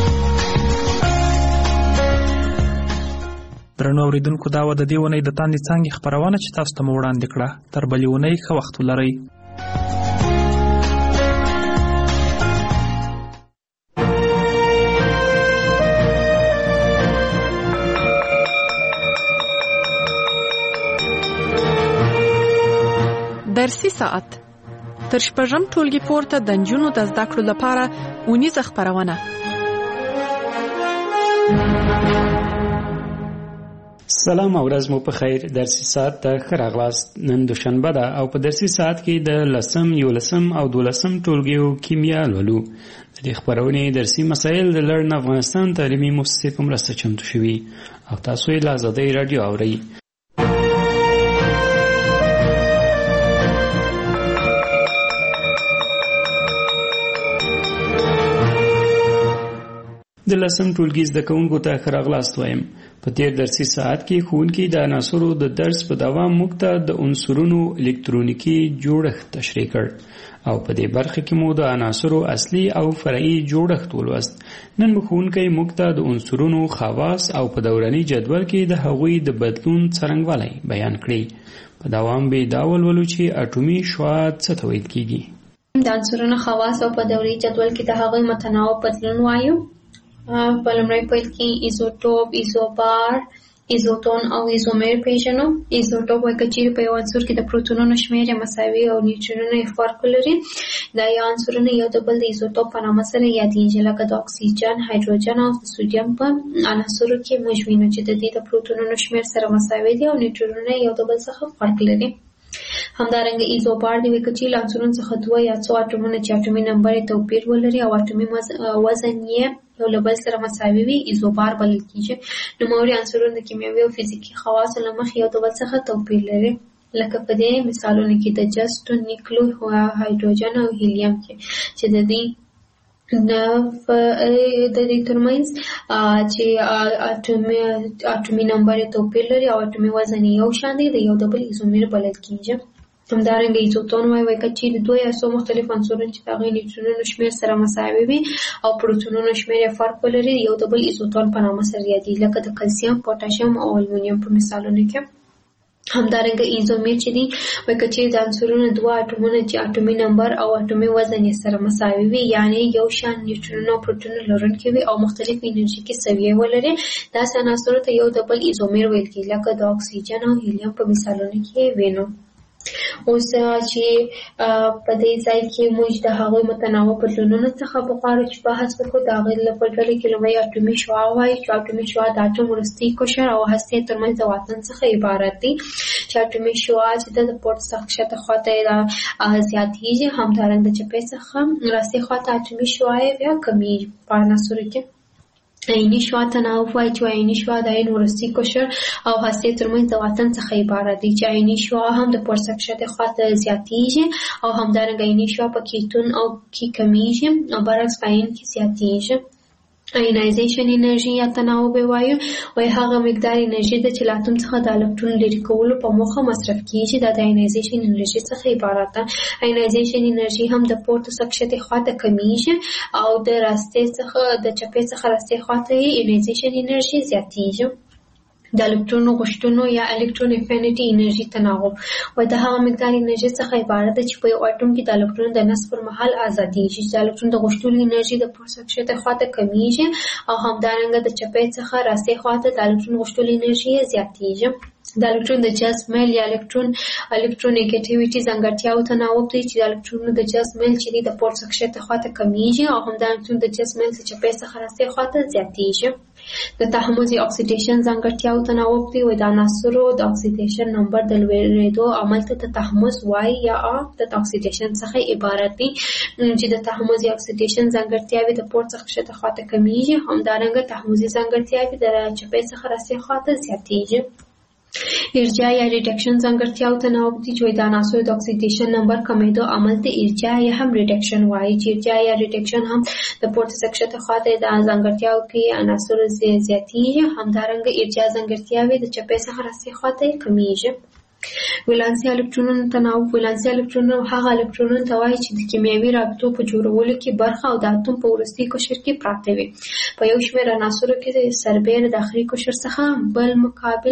درنو اورېدونکو، دا وه د دې اونۍ د تاندې څانګې خپرونه چې تاسو ته مو وړاندې کړه. تر بلې اونۍ ښه وخت ولرئ. درسي ساعت تر شپږم ټولګي پورته د نجونو د زده کړو لپاره اونیزه خپرونه. سلام او ورځ مو په خیر. درسي ساعت ته ښه راغلاست. نن دوشنبه ده او په درسي ساعت کې د 10م، 11م او 12م ټولګیو کیمیا لولو. د دې خپرونې درسي مسایل د لړن افغانستان تعلیمي مؤسسې په مرسته چمتو شوي او تاسو یې له آزادۍ راډیو اورئ. د 10م ټولګي زده کوونکو ته ښه راغلاست وایم. په تیر درسي ساعت کې ښوونکي د عناصرو د درس په دوام موږ ته د عنصرونو الکترونیکي جوړښت تشریح کړ او په دې برخه کې مو د عناصرو اصلي او فرعي جوړښت ولوست. نن مو ښوونکی موږ ته د عنصرونو خواص او په دوراني جدول کې د هغوی د بدلون څرنګوالی بیان کړي. په دوام به دا ولولو چې اټومي شعاع څه ته ویل کیږي. د عنصرونو خواص او په دوري جدول کې د هغوی متناوب بدلون وایو. په لومړي پیل کې ایزوټوپ، ایزوبار، ایزوتون او ایزومر پیژنو. ایزوټوپ وایي که چیرې په یو عنصر کې د پروتونونو شمېر یې مساوي او نیوټرونونه یې فرق لري، دا یا عنصرونه یو د بل د ایزوټوپ په نامه سره یادېږي، لکه د اکسیجن، هایدروجن او د سودیم په عناصرو کې موږ وینو چې د دې د پروتونونو شمېر سره مساوي دي او نیوټرونونه یو د بل څخه فرق لري. همدارنګه ایزوبار دی که چیرې له عنصرونو څخه دوه یا څو اټومونه چې اټومي نمبر یې توپیر ولري او اټومي وزن یې یو له بل سره مساوي وي، ایزوبار بلل کیږي. نوموړي عنصرونه د کیمیاوي او فزیکي خواصو له مخې یو د بل څخه توپیر لري، لکه په دې مثالونو کې د جستو، نیکلو، هایدروجن او هیلیم کې چې د دې ترمنځ چې اټومي نمبر توپیر لري او اټومي وزن یو شان دی، د یو د بل ایزومر بلل کیږي. همدارنګه ایزوتون وایي که چیرې دوه یا څو مختلف عنصرونه چې د هغوی نیوټرونونو شمېر سره مساوي وي او پروتونونو شمېر یې فرق ولري، یو د بل ایزوتون په نامه سره یادېږي، لکه د کلسیم، پوټاشیم او المونیم په مثالونو کې. همدارنګه ایزومر چې دی وایي که چیرې د عنصرونو دوه اټومونه چې اټومي نمبر او اټومي وزن یې سره مساوي وي، یعنې یو شان نیوټرونونه او پروتونونه لرونکي وي او مختلف انرژیکي سویې ولري، داسې عناصرو ته یو د بل ایزومر ویل کېږي، لکه د اکسیجن او هیلیم په مثالونو کې وینو. اوس چې په دې ځای کې موږ د هغوی متنوع بدلونونو څخه بغواړو چې بحث وکړو. د هغې له ډلې کې لومړی اټومي شعاع وایي چې اټومي شعاع د اټوم وروستی قشر او هستې ترمنځ د واټن څخه عبارت دی چې اټومي شعاع چې د پورته څخه ښکته خواته زیاتېږي، همدارنګه د چپې څخه راستې خواته اټومي شعاع بیا کمیږي. په عناصرو کې عیني شعاع تناوب وایي چې عیني شعاع د عین وروستی قشر او هستې ترمنځ د واټن څخه عبارت دی چې عیني شعاع هم د پورته څخه ښکته خواته زیاتېږي او همدارنګه عیني شعاع په کیتون او کې کمیږي او برعکس په عین کې زیاتېږي. آینایزیشن انرژي یا تناوب وایو وایي هغه مقدار انرژي ده چې له اتوم څخه د الکترون لرې کولو په موخه مصرف کیږي. دا د آینایزیشن انرژي څخه عبارت ده. آینایزیشن انرژي هم د پورته څخه ښکته خواته کمیږي او د راستې څخه د چپې څخه راستې خواته یې آینایزیشن انرژي زیاتېږي. د الکترون غوښتنو یا الکترون افینټي انرژي تناوب وایي د هغه مقدار انرژي څخه عبارت ده چې په یو اټوم کې د الکترون د نصب پر مهال ازادېږي. د الکترون د غوښتلو انرژي د پورته څخه ښکته خواته کمیږي او همدارنګه د چپې څخه راستې خواته د الکترون غوښتلو انرژي زیاتېږي. د الکترون د جذب میل یا الکترونیګټیویټي ځانګړتیاو تناوب دی چې د الکترونونو د جذب میل چې دی د پورته څخه ښکته خواته کمیږي او همدارنګه د جذب میل د چپې څخه راستې خواته زیاتېږي. د تحمض یا اکسیډیشن ځانګړتیاو تناوب دی وایي د عناصرو د اکسیډیشن نمبر د لوړېدو عمل ته د تحمض وایي یا د اکسیډیشن څخه عبارت دی چې د تحمض یا اکسیډیشن ځانګړتیاوې د پورته څخه ښکته خواته کمیږي، همدارنګه تحمضي ځانګړتیاوې د چپې څخه راستې خواته زیاتېږي. ارجاع یا ریډکشن ځانګړتیاو تناوب دي چې د عناصرو د اکسیډیشن نمبر کمیدو عمل ته ارجاع یا هم ریډکشن وایي چې ارجاع یا ریډکشن هم د پورته څخه ښکته خواته د ځانګړتیاو کې عناصرو زیاتېږي، همدارنګه ارجاع ځانګړتیاوې د چپې څخه راستې خواته کمیږي. ولانسي الکترونونو تناوب ولانسي الکترونونه هغه الکترونونو ته وایي چې د کیمیاوي رابطو په جوړولو کې برخه او د اتوم په وروستي قشر کې پراته وي. په یو شمېر عناصرو کې سربېره د آخري قشر څخه بل مقابل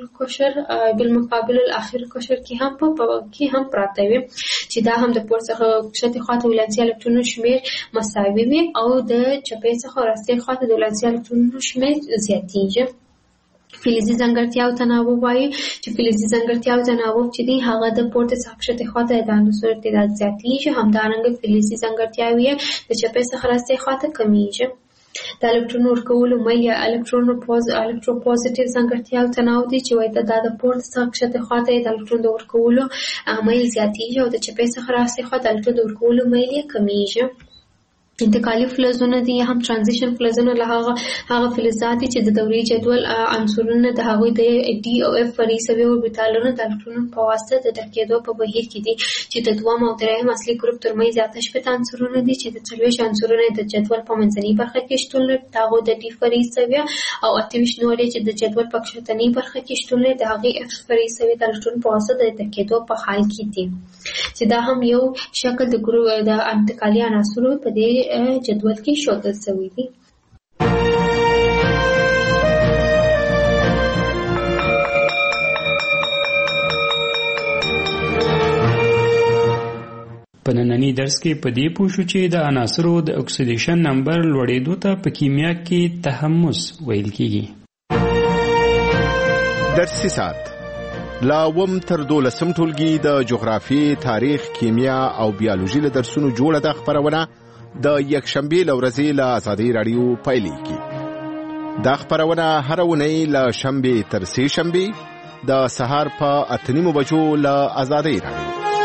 الاخر قشر کې هم پراته وي چې دا هم د پورته څخه ښکته خواته ولانسي الکترونونو شمېر مساوي وي او د چپې څخه راستې خواته د ولانسي الکترونونو شمېر زیاتېږي. فلزي ځانګړتیاو تناوب وایي چې فلزي ځانګړتیاو تناوب چې دی هغه د پورته څخه ښکته خواته د عناصرو تعداد زیاتېږي، همدارنګه فلزي ځانګړتیاوې د چپې څخه راستې خواته کمیږي. د الکترون ورکولو میل یا الکتروپوزیټیو ځانګړتیاو تناوب دی چې وایي دا د پورته څخه ښکته خواته د الکترون د ورکولو میل زیاتېږي او د چپې څخه راستې خواته د الکترون د ورکولو میل یې کمیږي. انتقالي فلزونه دي یا هم ترانزیشن فلزونه له هغه فلزات دي چې د دورې جدول عنصرونه د هغوی د ډي او اف فرعي اوربیتالونو د الکترونونو په واسطه د ډکېدو په بهیر کې دي چې د دویم او درېیم اصلي ګروپ ترمنځ اته شپېته عنصرونه دي چې د 40 عنصرونه د جدول په منځنۍ برخه کې شتون لري، د هغوی د ډي فرعي سویه او 28 نور چې د جدول په کښتنۍ برخه کې شتون لري، د هغې اف فرعي سویه د الکترون په واسطه د ډکېدو په حال کې دي چې دا هم یو شکل د ګروپ د انتقالي عناصرو په دې جدول کې ښودل شوی دی. په نننی درس کې په دې پوه شو چې د عناصرو د اکسیډیشن نمبر لوړېدو ته په کیمیا کې تحمض ویل کېږي. درسي ساعت لا وم تر 12 ټولګي د جغرافي، تاریخ، کیمیا او بیولوژي له درسونو جوړه ده خبرونه د یکشنبه لورځي له آزادۍ رادیو پایلیږي. دا خبرونه هر ونۍ له شنبه تر سه شنبه د سهار په 8:30 بجو له آزادۍ رادیو.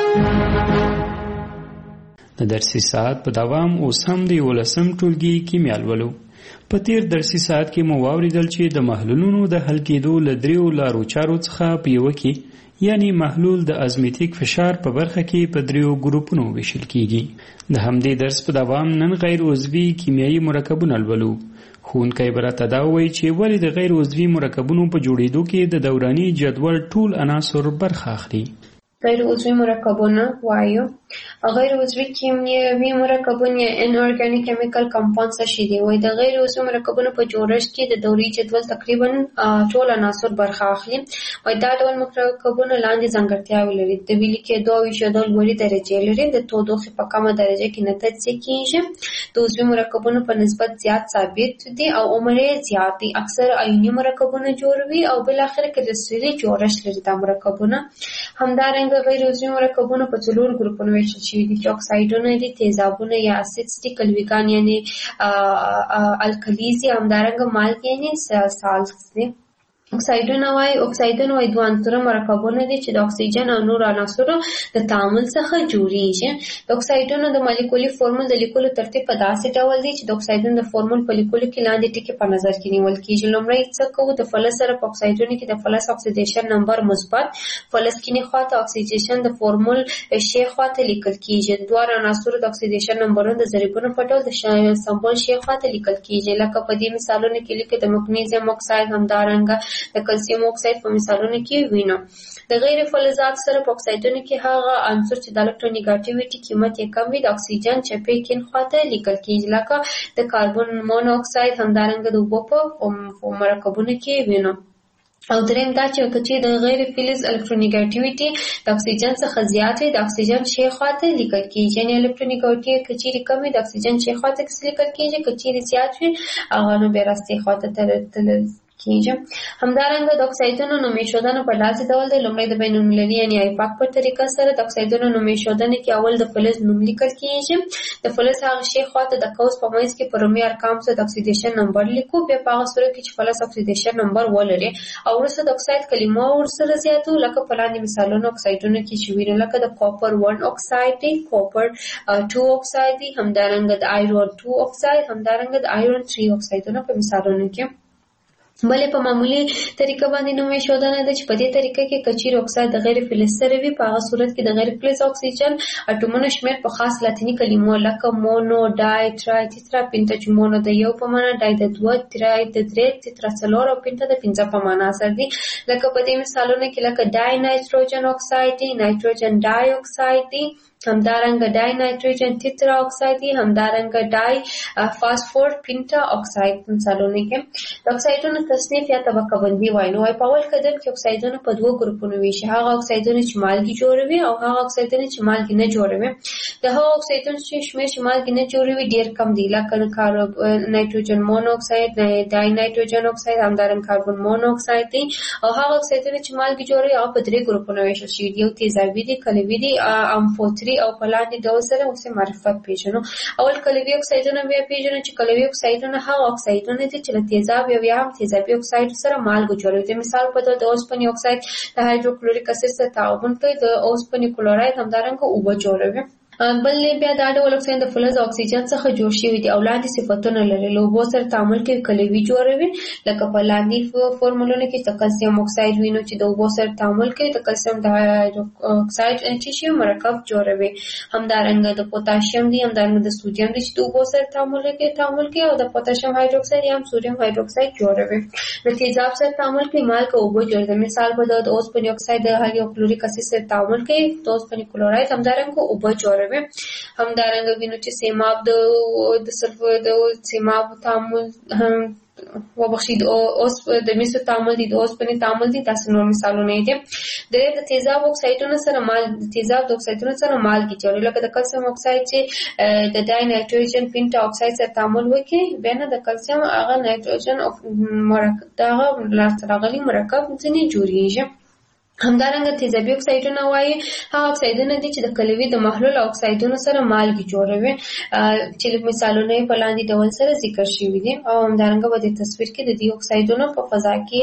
د درسي ساعت په دوام اوس هم د 11 ټولګي کیمیا لولو. په تیر درسي ساعت کې مو واوریدل چې د محلولونو د حل کېدو له دریو لارو چارو څخه په یوه کې یعنی محلول د ازمیتیک فشار په برخه کې په دریو ګروپونو ویشل کیږي. د همدې درس په دوام نن غیر عضوي کیمیاوي مرکبونه لولو. ښوونکی به راته دا ووایي چې ولې د غیر عضوي مرکبونو په جوړېدو کې د دوراني جدول ټول عناصر برخه اخلي. غیر عضوي مرکبونه وایو غیر عضوي کیمیاوي مرکبونه یا ان اورګانیک کیمیکل کمپاوندز څه دي؟ وایي د غیر عضوي مرکبونو په جوړښت کې د دوري جدول تقریبا ټول عناصر برخه اخلي. وایي دا ډول مرکبونه لاندې ځانګړتیاوې لري: د ویلي کېدو او ایښودو لوړې درجې لري، د تودوخې په کمه درجه کې نه تجزیه کېږي، د عضوي مرکبونو په نسبت زیات ثابت دي او عمر یې زیات دي، اکثر آیوني مرکبونه جوړوي او بالاخره کرستلي جوړښت لري دا مرکبونه. همدارنګه غیر عضوي مرکبونه په څلور ګروپونو ویشل شوي دي چې اکسایډونه دي، تیزابونه یا اسیدز دي، کلویګان یعنی الکلیز دي، همدارنګه مالګې یعنی سالټس دي. اکسایډونه وایي دوه عنصره مرکبونه دي چې د اکسیجن او نور عناصرو د تعامل څخه جوړیږي. د اکسایډونو د مالیکولي فورمول د لیکلو ترتیب په داسې ډول دی چې د اکسایډونو د فورمول په لیکلو کې لاندې ټکي په نظر کې نیول کېږي. لومړی څه کوو؟ د فلز سره په اکسایډونو کې د فلز اکسیدیشن نمبر مثبت، فلز کینی خواته اکسیدیشن د فورمول شی خواته لیکل کېږي. د دوه عناصرو د اکسیدیشن نمبرونه د ضریبونو په ډول د سمبول شی خواته لیکل کېږي، لکه په دې مثالونو کې لیکي د مګنیزیم اکساید، همدارنګه د کلسیم اکساید په مثالونو کې وینو. د غیر فلزات سره په اکسایډونو کې هغه عنصر چې د الکترونیګاټیویټي قیمت یې کم وي د اکسیجن چپې کین خواته لیکل کېږي، لکه د کاربن مونو اکساید، همدارنګه د اوبو په مرکبونو کې وینو. او دریم دا چې کچې د غیر فلز الکترونیګاټیویټي د اکسیجن څخه زیات وي د اکسیجن شی خواته لیکل کېږي، یعنې الکترونیګاټیویټي کچې کم وي د اکسیجن شی خواته لیکل کېږي، کچې زیات وي هغه نو بیا راستي خواته تلل کېږي. همدارنګه د اکسایډونو نوم ایښودنه په داسې ډول دی: لومړی د بینالمللي یعنې آیپاک په طریقه سره د اکسایډونو نوم ایښودنه کې اول د فلز نوم لیکل کېږي، د فلز هغه شی خواته د قوس په منځ کې په رومي ارقام سره د اکسیدیشن نمبر لیکو، بیا په هغه صورت کې چې فلز اکسیدیشن نمبر ولري او وروسته د اکساید کلمه ورسره زیاتو، لکه په لاندې مثالونو اکسایډونو کې چې وینو، لکه د کاپر 1 اکساید دی، کاپر 2 اکساید دی، همدارنګه د آیرون 2 اکساید، همدارنګه د آیرون 3 اکسایدونه په مثالونو کې. بلې په معمولي طریقه باندې نوم ایښودنه ده چې په دې طریقه کې کچیر اکساید د غیر فلز سره وي، په هغه صورت کې د غیر فلز اکسیجن اټومونو شمېر په خاص لاتیني کلمو لکه مونو، ډای، ترای، تیترا، پینټا چې مونو د یو په معنا، ډای د دوه، ترای د درې، تیترا څلور او پینټا د پنځه په معنا سره دي، لکه په دې مثالونو کې لکه ډای نایتروجن اکساید دی، نایتروجن ډای اکساید دی، همدارنګه ډای نایتروجن تیترا اکساید دی، همدارنګه ډای فاسفور پینټا اکساید مثالونه کې. د اکسایډونو تصنیف یا طبقه بندي وایي. نو په اول قدم کې اکسایډونه په دوه ګروپونو ویشي: هغه اکسایډونه چې مالګې جوړوي او هغه اکسایډونه چې مالګې نه جوړوي. د هغه اکسایډونو چې شمېر چې مالګې نه جوړوي ډېر کم دي، لکه نایتروجن مونو اکساید، ډای نایتروجن اکساید، همدارنګه کاربن مونو اکساید دی. او هغه اکسایډونه چې مالګې جوړوي هغه په درې ګروپونو ویشل شوي دي: یو تیزابي دی، کلوي دی، امفوتري او په لاندې ډول سره اوسې معرفت پیژنو. اول کلوي اکسایډونه بیا پیژنو چې کلوي اکسایډونه هغه اکسایډونه دي چې له تیزاب یا هم تیزابي اکساید سره مالګه جوړوي. د مثال په توګه د اوسپنې اکساید د هایدروکلوریک اسید سره تعامل کوي، د اوسپنې کلوراید همدارنګه اوبه جوړوي. بل بیا دا ډول اکساید د فلز او اکسیجن څخه جوړ شوي دي او لاندې صفتونه لري: له اوبو سره تعامل کوي کلوي جوړوي، لکه په لاندې فورمولونو کې د کلسیم اکساید وینو چې د اوبو سره تعامل کوي د کلسیم د اکساید چې شی مرکب جوړوي. همدارنګه د پوتاشیم دی، همدارنګه د سوډیم دی چې د اوبو سره تعامل کوي او د پوتاشیم هایدروکساید یا هم سوډیم هایدروکساید جوړوي. د تیزاب سره تعامل کوي مالګه اوبه جوړوي. مثال په توګه د اوسپنې اکساید د هایدروکلوریک اسید سره تعامل کوي، د اوسپنې کلوراید همدارنګه اوبه جوړوي. همدارنګه وینو چې سیماب د سلفر د سیماب تعامل وبخښید اوس د میسو تعامل دي، د اوسپنې تعامل دي، تاسو نور مثالونه دي. د تیزاب اکسایډونو سره تیزاب د اکسایډونو سره مالګې جوړوي، لکه د کلسیم اکساید چې د ډای نایتروجن پینټا اکساید سره تعامل وکړي، بیا نه د کلسیم هغه نایتروجن مرکب دغه لاسته راغلي مرکب ځینې جوړیږي. همدارنګه تیزابي اکسایډونه وایي هغه اکسایډونه دي چې د کلوي د محلول اکسایډونو سره مالګې جوړوي، چې مثالونه یې په لاندې ډول سره ذکر شوي دي. او همدارنګه په دې تصویر کې د دې اکسایډونو په فضا کې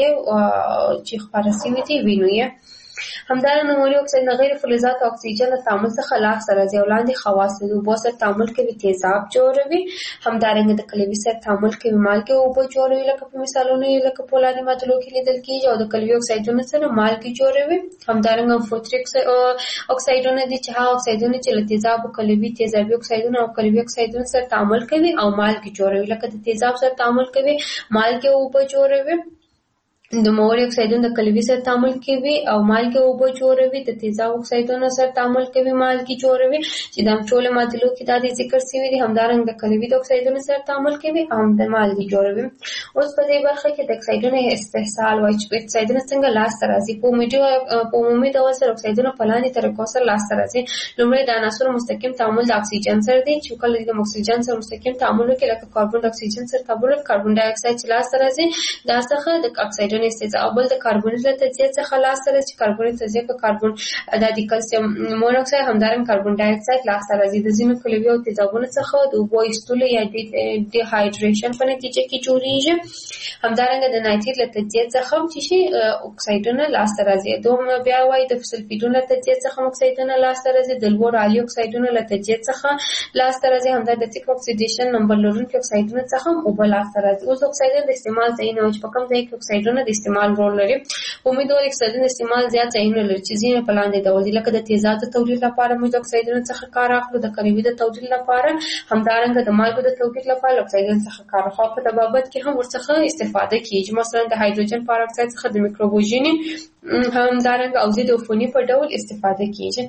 چې خپاره شوي دي وینو یې. همدارنګه نوموړي اکساید د غیر فلزات او اکسیجن له تعامل څخه لاس راځي او لاندې خواص د اوبو سره تعامل کوي تیزاب جوړوي، همدارنګه د کلوي سره تعامل کوي مالګې او اوبه جوړوي، لکه په مثالونو یې لکه په لاندې معادلو کې لیدل کېږي، او د کلوي اکسایډونو سره مالګې جوړوي. همدارنګه امفوتریک اکسایډونه دي چې هغه اکسایډونه چې له تیزاب او کلوي تیزابي اکسایډونه او کلوي اکسایډونو سره تعامل کوي او مالګې جوړوي، لکه د تیزاب سره تعامل کوي مالګې او اوبه جوړوي. د موري اکسایدونو د کلوي سره تعامل کوي او مالګه اوبه جوړوي، د تیزاب اکسایدونو سره تعامل کوي مالګه جوړوي چې د ټول معادلو کې دا د ذکر شوی دي. همدارنګه د کلوي د اکسایدونو سره تعامل کوي او د مالګه جوړوي. اوس په دې برخه کې د اکسایدونو استحصال وایي چې اکسایدونه څنګه لاس ته راځي. په عمومي ډول سره اکسایدونه په لاندې طریقو سره لاس ته راځي. لومړی د عناصرو مستقیم تعامل د اکسیجن سره دی چې کله د اکسیجن سره مستقیم تعامل وکړي لکه کاربن د اکسیجن سره تعامل وکړي، کاربن ډای اکساید چې لاس ته راځي دا څخه د اکسایدونو استحصال. بل د کاربونیت له تجزیه څخه لاس ته راځي. کاربونیت تجزیه په کاربن د کلسیم مونوکساید همدارنګه کاربن ډای اکساید لاس ته راځي. د ځینو کلوي او تیزابونو څخه د اوبو ایستلو یا ډي هایډریشن په نتیجه کې جوړیږي. همدارنګه د نایتریت له تجزیه څخه چې شي اکسایدونه لاس ته راځي. دوم بیا وایي د سلفیدونو له تجزیه څخه اکسایدونه لاس ته راځي. د لوړ عالي اکسایدونو له تجزیه څخه لاس ته راځي. همدارنګه د تیک اکسیډیشن نمبر لرونکي اکسایدونو څخه اوبه لاس ته راځي. اوس اکسایدونه د استعمال ځای نه چې په کوم ځای کې اکسایدونه د استعمال رول لري. امیدوار اکسایدونه استعمال زیات ځایونه لري چې ځینې په لاندې ډول دي لکه د تیزاب د تولید لپاره موږ د اکسایدونو څخه کار اخلو، د کلوي د تولید لپاره، همدارنګه د مالګو د تولید لپاره اکسایدونو څخه کار اخلو. په تبابت کې هم ورڅخه استفاده کیږي، مثلا د هایدروجن پر اکساید څخه د میکروبوژنې همدارنګه او ضد عفوني په ډول استفاده کیږي.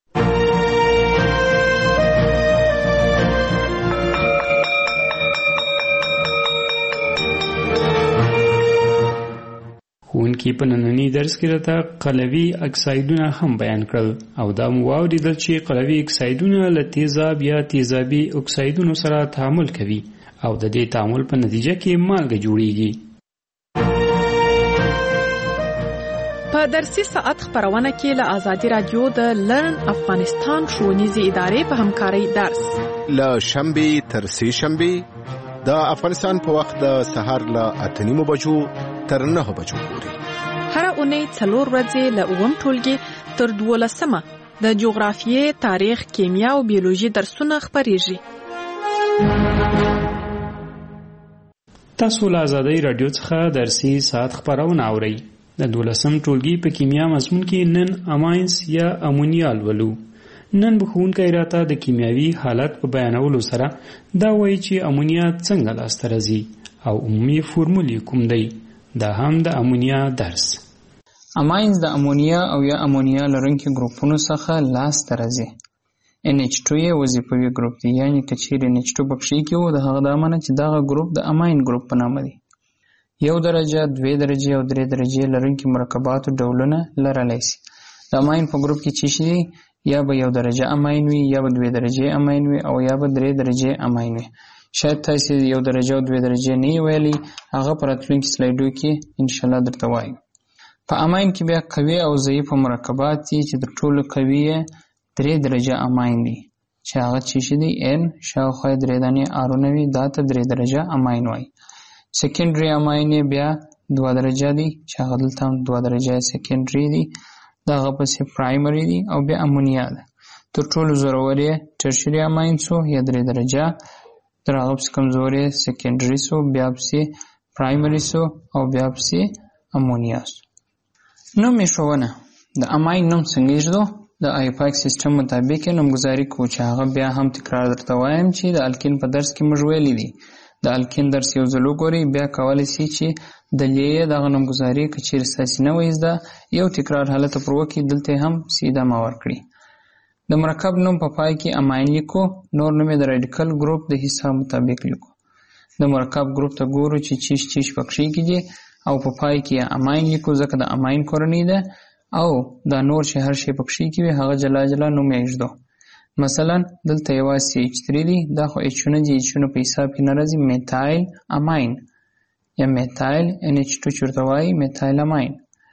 ښوونکي په ننني درس کې راته قلوي اکسایدونه هم بیان کړل او دا مو واورېدل چې قلوي اکسایدونه له تیزاب یا تیزابي اکسایدونو سره تعامل کوي او د دې تعامل په نتیجه کې مالګه جوړیږي. په درسي ساعت خبرونه کې له آزادي رادیو د لرن افغانستان ښوونیزې ادارې په همکارۍ درس له شنبې تر سه شنبې د افغانستان په وخت د سهار له 8:30 بجو تر 9 بجو پورې هر اونۍ 4 ورځې له 9 ټولګي تر 12 د جغرافیې، تاریخ، کیمیا او بیولوژي درسونه خبرېږي. تاسو له آزادۍ رادیو څخه درسي ساعت خبرونه اورئ. د 12 ټولګي په کیمیا مضمون کې نن اماینس یا امونیا لولو. نن به ښوونکی راته د کیمیاوي حالت په بیانولو سره دا وایي چې امونیا څنګه لاسته راځي او عمومي فورمول کوم دی. دا هم د امونیا درس. اماینز د امونیا او یا امونیا لرونکي ګروپونو څخه لاسته راځي. NH2 یې وظیفوي ګروپ دی، یعنی که چیرې NH2 پکښې کې و د هغه د امانه چې دغه ګروپ د اماین ګروپ په نامه دی. 1 درجه، 2 درجې او 3 درجې لرونکي مرکباتو ډولونه لرلی شي. د اماین په ګروپ کې چې شي یا به 1 درجه اماین وي، یا به 2 درجې اماین وي او یا به 3 درجې اماین وي. شاید تاسو 1 درجه او 2 درجې نه ویلي، هغه په راتلونکي سلایډو کې ان شاء الله درته وایم. په اماین کې بیا قوي او ضعیف مرکبات دي چې د ټولو قوي 3 درجه اماین دي چې هغه چې دي N شاوخوا 3 دانې آرونه وي، دا ته 3 درجه اماین وایي. سیکنډري اماین بیا 2 درجه دي چې هغه دلته 2 درجه سیکنډري دي، دا هغه پسې پرایمري دي او بیا امونیا ده. تر ټولو زورور یې ټرشري اماین سو یا 3 درجه، تر هغه پسې کمزوري سیکنډري سو، بیا پسې پرایمري سو او بیا پسې امونیا سو. نوم یې ښوونه د اماین نوم څنګه ایږدو؟ د آیپاک سیستم مطابق یې نومګذاري کوو چې هغه بیا هم تکرار درته وایم چې د الکین په درس کې موږ ویلي دي. د الکین درس یو ځل وګورئ، بیا کولی شئ چې د لیې دغه نومګذاري که چیرې ستاسې نه وي زده یو تکرار حالت پر وکړي، دلته هم سیده ما ورکړي. د مرکب نوم په پای کې اماین لیکو، نور نوم یې د راډیکل ګروپ د حساب مطابق لیکو. د مرکب ګروپ ته ګورو چې چیش پکښې کې دي او په پای کې اماین لیکو ځکه د اماین کورنۍ ده، او دا نور چې هر شی پکښې کې وي هغه جلا جلا نوم یې ایږدو. مثلا دلته یوازې H3 دی، دا خو H-ونه دي، H-ونه په حساب کې نه راځي. میتایل اماین یا میتایل NH2 چې ورته وایي میتایل اماین.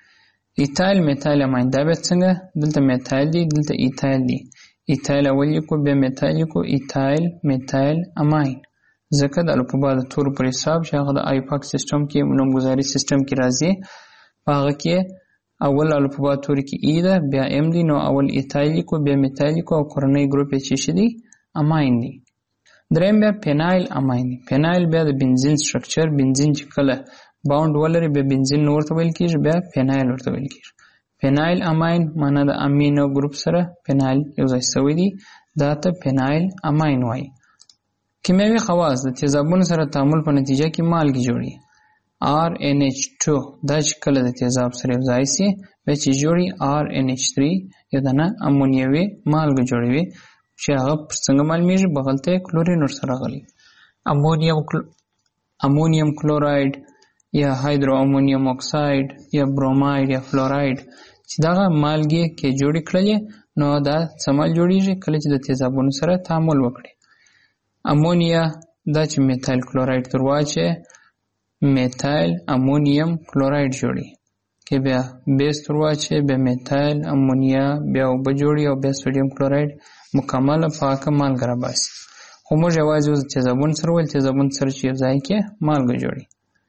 ایتایل میتایل اماین دا بیا څنګه؟ دلته میتایل دی، دلته ایتایل دی. ایتایل اول لیکو، بیا میتایل لیکو، ایتایل میتایل اماین. ځکه د الفبا د تورو پر حساب چې هغه د آیپاک سیستم کې نومګذاري سیستم کې راځي، په هغه کې اول الفبا توري کې ای ده، بیا ام دی، نو اول ایتایل لیکو، بیا میتایل لیکو او کورنۍ ګروپ یې چې دی اماین دی. دریم بیا پینایل اماین دی. پینایل بیا د بنزین سټرکچر، بنزین چې کله باوند ولري بیا بنزین ورته ویل کېږي، بیا پینایل ورته ویل کېږي. پینایل اماین معنا د امینو ګروپ سره پینایل یو ځای شوی دی، دا ته پینایل اماین وایي. کیمیاوي خواص د تیزابونو سره تعامل په نتیجه کې مالګې جوړي. RNH2 دا چې کله د تیزاب سره یو ځای سي بیا چې جوړي RNH3 یو دانه امونیوي مالګه جوړوي چې هغه څنګه معلومیږي بغل ته کلورین ورسره غلي امونیم کلوراید یا هایدرو امونیم اکساید یا بروماید یا فلوراید چې دغه مالګې کې جوړې کړلې نو دا څمل جوړیږي کله چې د تیزابونو سره تعامل وکړي. امونیا دا چې میتایل کلوراید تر واچي میتایل امونیم کلوراید جوړي کې بیا بیس تر واچي بیا میتایل امونیا بیا وب جوړي او بیا سوډیم کلوراید مکمل پاکه مالګه را باسي. خو موږ یوازې اوس تیزابون سره ول تیزابون سره چې یو ځای کې مالګه جوړي.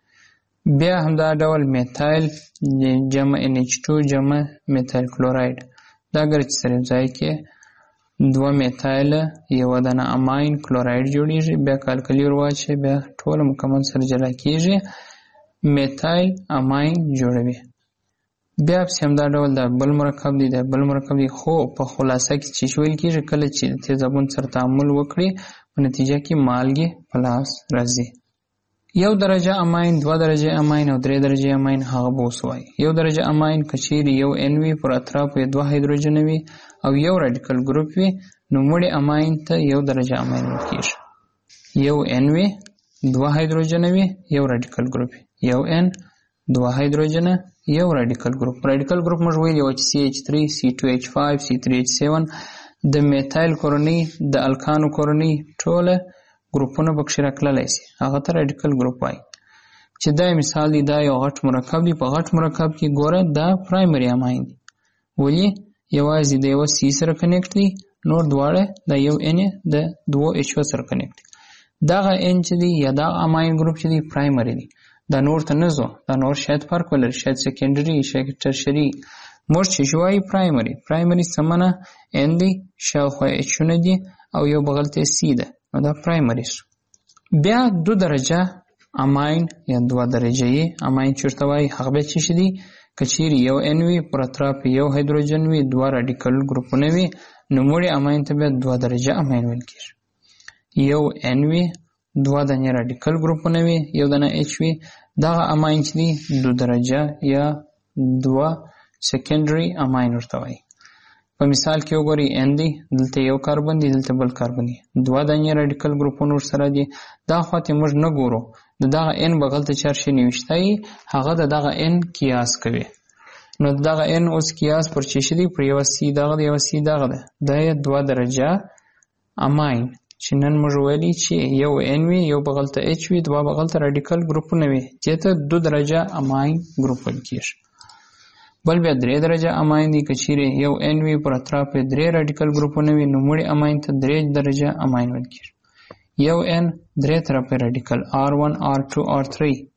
بیا همدا ډول میتایل جمع NH2 جمع میتایل کلوراید دا اگر چې سره یو ځای کې دوه میتایل یو دانه اماین کلوراید جوړیږي بیا کالکلی ور واچي بیا ټول مکمل سره جلا کیږي میتایل اماین جوړوي. بیا همدا ډول دا بل مرکب دی خو په خلاصه کې چې ویل کیږي کله چې تیزابون سره تعامل وکړي په نتیجه کې مالګې په لاس راځي. 1 درجه اماین 2 درجه اماین او 3 درجه اماین هغه بوسوي. 1 درجه اماین کچيري یو ان وی پر اطراف یې 2 هایدروجن وي او یو رادیکل ګروپ وي نو مړي اماین ته 1 درجه اماین ورکیږي. یو ان وی 2 هایدروجن وي یو رادیکل ګروپ یو ان 2 هایدروجن یو رادیکل ګروپ موږ ویل چې CH3 C2H5 C3H7 د میتایل کورنۍ د الکانو کورنۍ ټوله ګروپونه پکې راکړلای شي هغه ته رادیکل ګروپ وایي. چې دا مثال دی دا یو غټ مرکب دی په غټ مرکب کې ګوره دا پرایمري اماین دی ولی یوازې د یو سی سره کنیکټ دی نور دواړه د یو ان د 2H سره کنیکټ دی. دغه ان چې دی یا دا اماین ګروپ چې دی پرایمري دی دا نور ته نه ځو دا نور شاید فرق ولري شاید سیکنډري شاید ټرشري موږ چې شوی پرایمري سمنه ان دی شاوخوا اچ نه دی او یو بغل ته سی ده نو دا پرایمري شو. بیا 2 درجه اماین یا 2 درجه اماین چیرته وای هغه به چې شدي کچيري یو ان وی پر اطراف یو هایدروجن وی 2 رادیکل ګروپونه وی نو مړي اماین ته به 2 درجه اماین ویل کیږي. یو ان وی 2 دانه رادیکل ګروپونه وی یو دانه اچ وی دا اماین چې دي 2 درجه یا 2 سیکنډري اماین ورته وای. په مثال کې وګورئ ان دی دلته یو کاربن دی دلته بل کاربن دی 2 دانه رادیکل ګروپونه سره دي دا خواته موږ نه ګورو دغه ان بغل ته چارشي نوشتای هغه دغه ان قیاس کوي نو دغه ان اوس قیاس پر چی شدي پر یو سی دغه یو سی دغه د 2 درجه اماین چې نن موږ ویلي چې یو ان وی یو بغل ته اچ وی 2 بغل ته رادیکل ګروپونه وي چې ته 2 درجه اماین ګروپ کیږي. بل بیا 3 درجه اماین دی کچيري یو ان وی پر اطراف 3 رادیکل ګروپونه وي نو مړي اماین ته 3 درجه اماین ویل کیږي. یو ان 3 طرفه رادیکل R1 R2 R3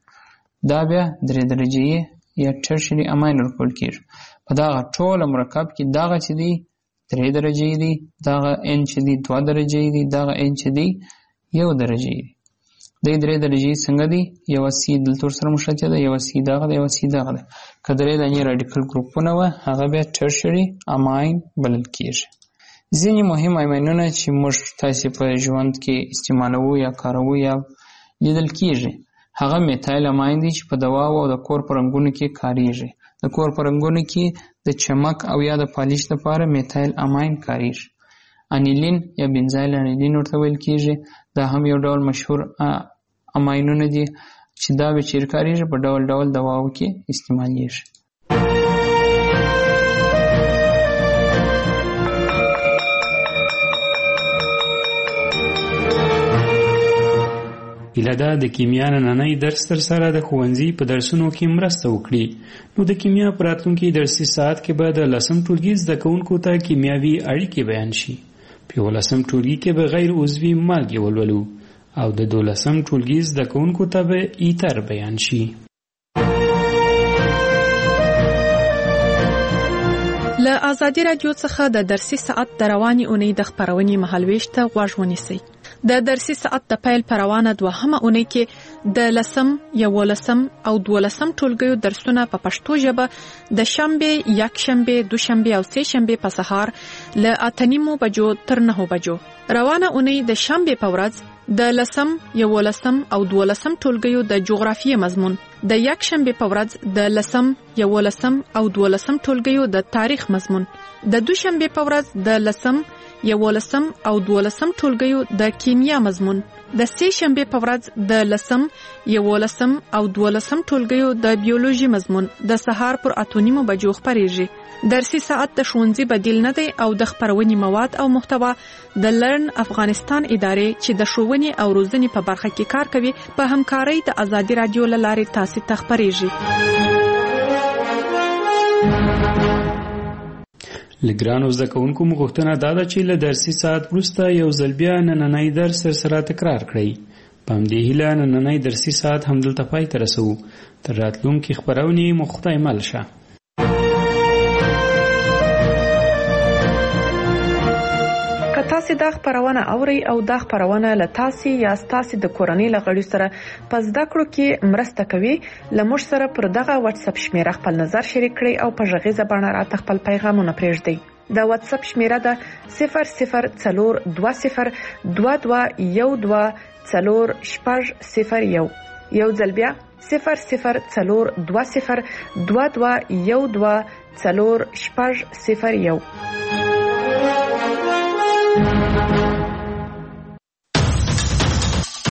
دا بیا 3 درجه یا ټرشري اماین ورکول کیږي. په دا ټول مرکب کې دا چې دی 3 درجه دی دا ان چې دی 2 درجه دی دا ان چې دی 1 درجه دی د 3 درجه څنګه دی یو سی دلته سره مشابه ده یو سی دغه یو سی دغه کدرې د رادیکل ګروپونه و هغه به ټرشري اماین بلل کیږي. ځینې مهم اماینونه چې موږ تاسو په ژوند کې استعمالوو یا کاروو یا لیدل کیږي هغه میتایل اماین دي چې په دوا او د کور په رنګونو کې کاریږي. د کور په رنګونو کې د چمک او یا د پالیش لپاره میتایل اماین کاریږي. انیلین یا بنزایل انیلین ورته ویل کیږي دا هم یو ډول مشهور اماینونه دي چې دا به چیر کاریږي په ډول ډول دواو کې استعمالیږي. هیله ده د کیمیا نننی درس تر سره د ښوونځي په درسونو کې مرسته وکړي. نو د کیمیا په راتلونکي درسي ساعت کې به د 10م ټولګي زده کوونکو ته کیمیاوي اړیکې بیان شي. په 11م ټولګي کې به غیر عضوي مالګې ولولو او د 12م ټولګي زده کوونکو ته به ایتر بیان شي. له آزادي رادیو څخه د درسي ساعت د رواني اونۍ د خبرونې مهالويش ته غوږ ونیسئ. د درسي ساعت د پیل پر روانه 2مه اونۍ کې د 10م، 11م او 12م ټولګیو درسونه په پښتو ژبه د شنبه، یکشنبه، دوشنبه او سهشنبه په سهار له 8:30 بجو تر 9 بجو. روانه اونۍ د شنبه په ورځ د 10م، 11م او 12م ټولګیو د جغرافیې مضمون د یکشنبه په ورځ د 10 11 او 12 ټولګیو د تاریخ مضمون، د دوشنبه په ورځ د 10 11 او 12 ټولګیو د کیمیا مضمون، د سه شنبه په ورځ د 10 11 او 12 ټولګیو د بیولوژي مضمون د سهار پر 8:30 بجو خبريږي. درسي ساعت د ښوونځي بدیل نه دی او د خبرونې مواد او محتوا د لرن افغانستان ادارې چې د ښوونې او روزنې په برخه کې کار کوي په همکارۍ د آزادي رادیو لارې تاسو ته خبريږي. لګرانو زده کوونکو مغوښتنه دا ده چې له درسي ساعت وروسته یو ځل بیا نننی درس سره تکرار کړئ. په همدې هیله نننی درسي ساعت همدلته پای ته رسوو. تر راتلونکي خبرونې مو خدای مل شه. که تاسو دا خبرونه اورئ او دا خبرونه له تاسو یا تاسو د کورنۍ لغړي سره په زده کړو کې مرسته کوي، لمر سره پر دغه واتس اپ شمیره خپل نظر شریک کړئ او په ژغې زبانه راته خپل پیغامونه پرېږدئ. د واتس اپ شمیره ده 004212124001. یو ځل بیا 004212124001.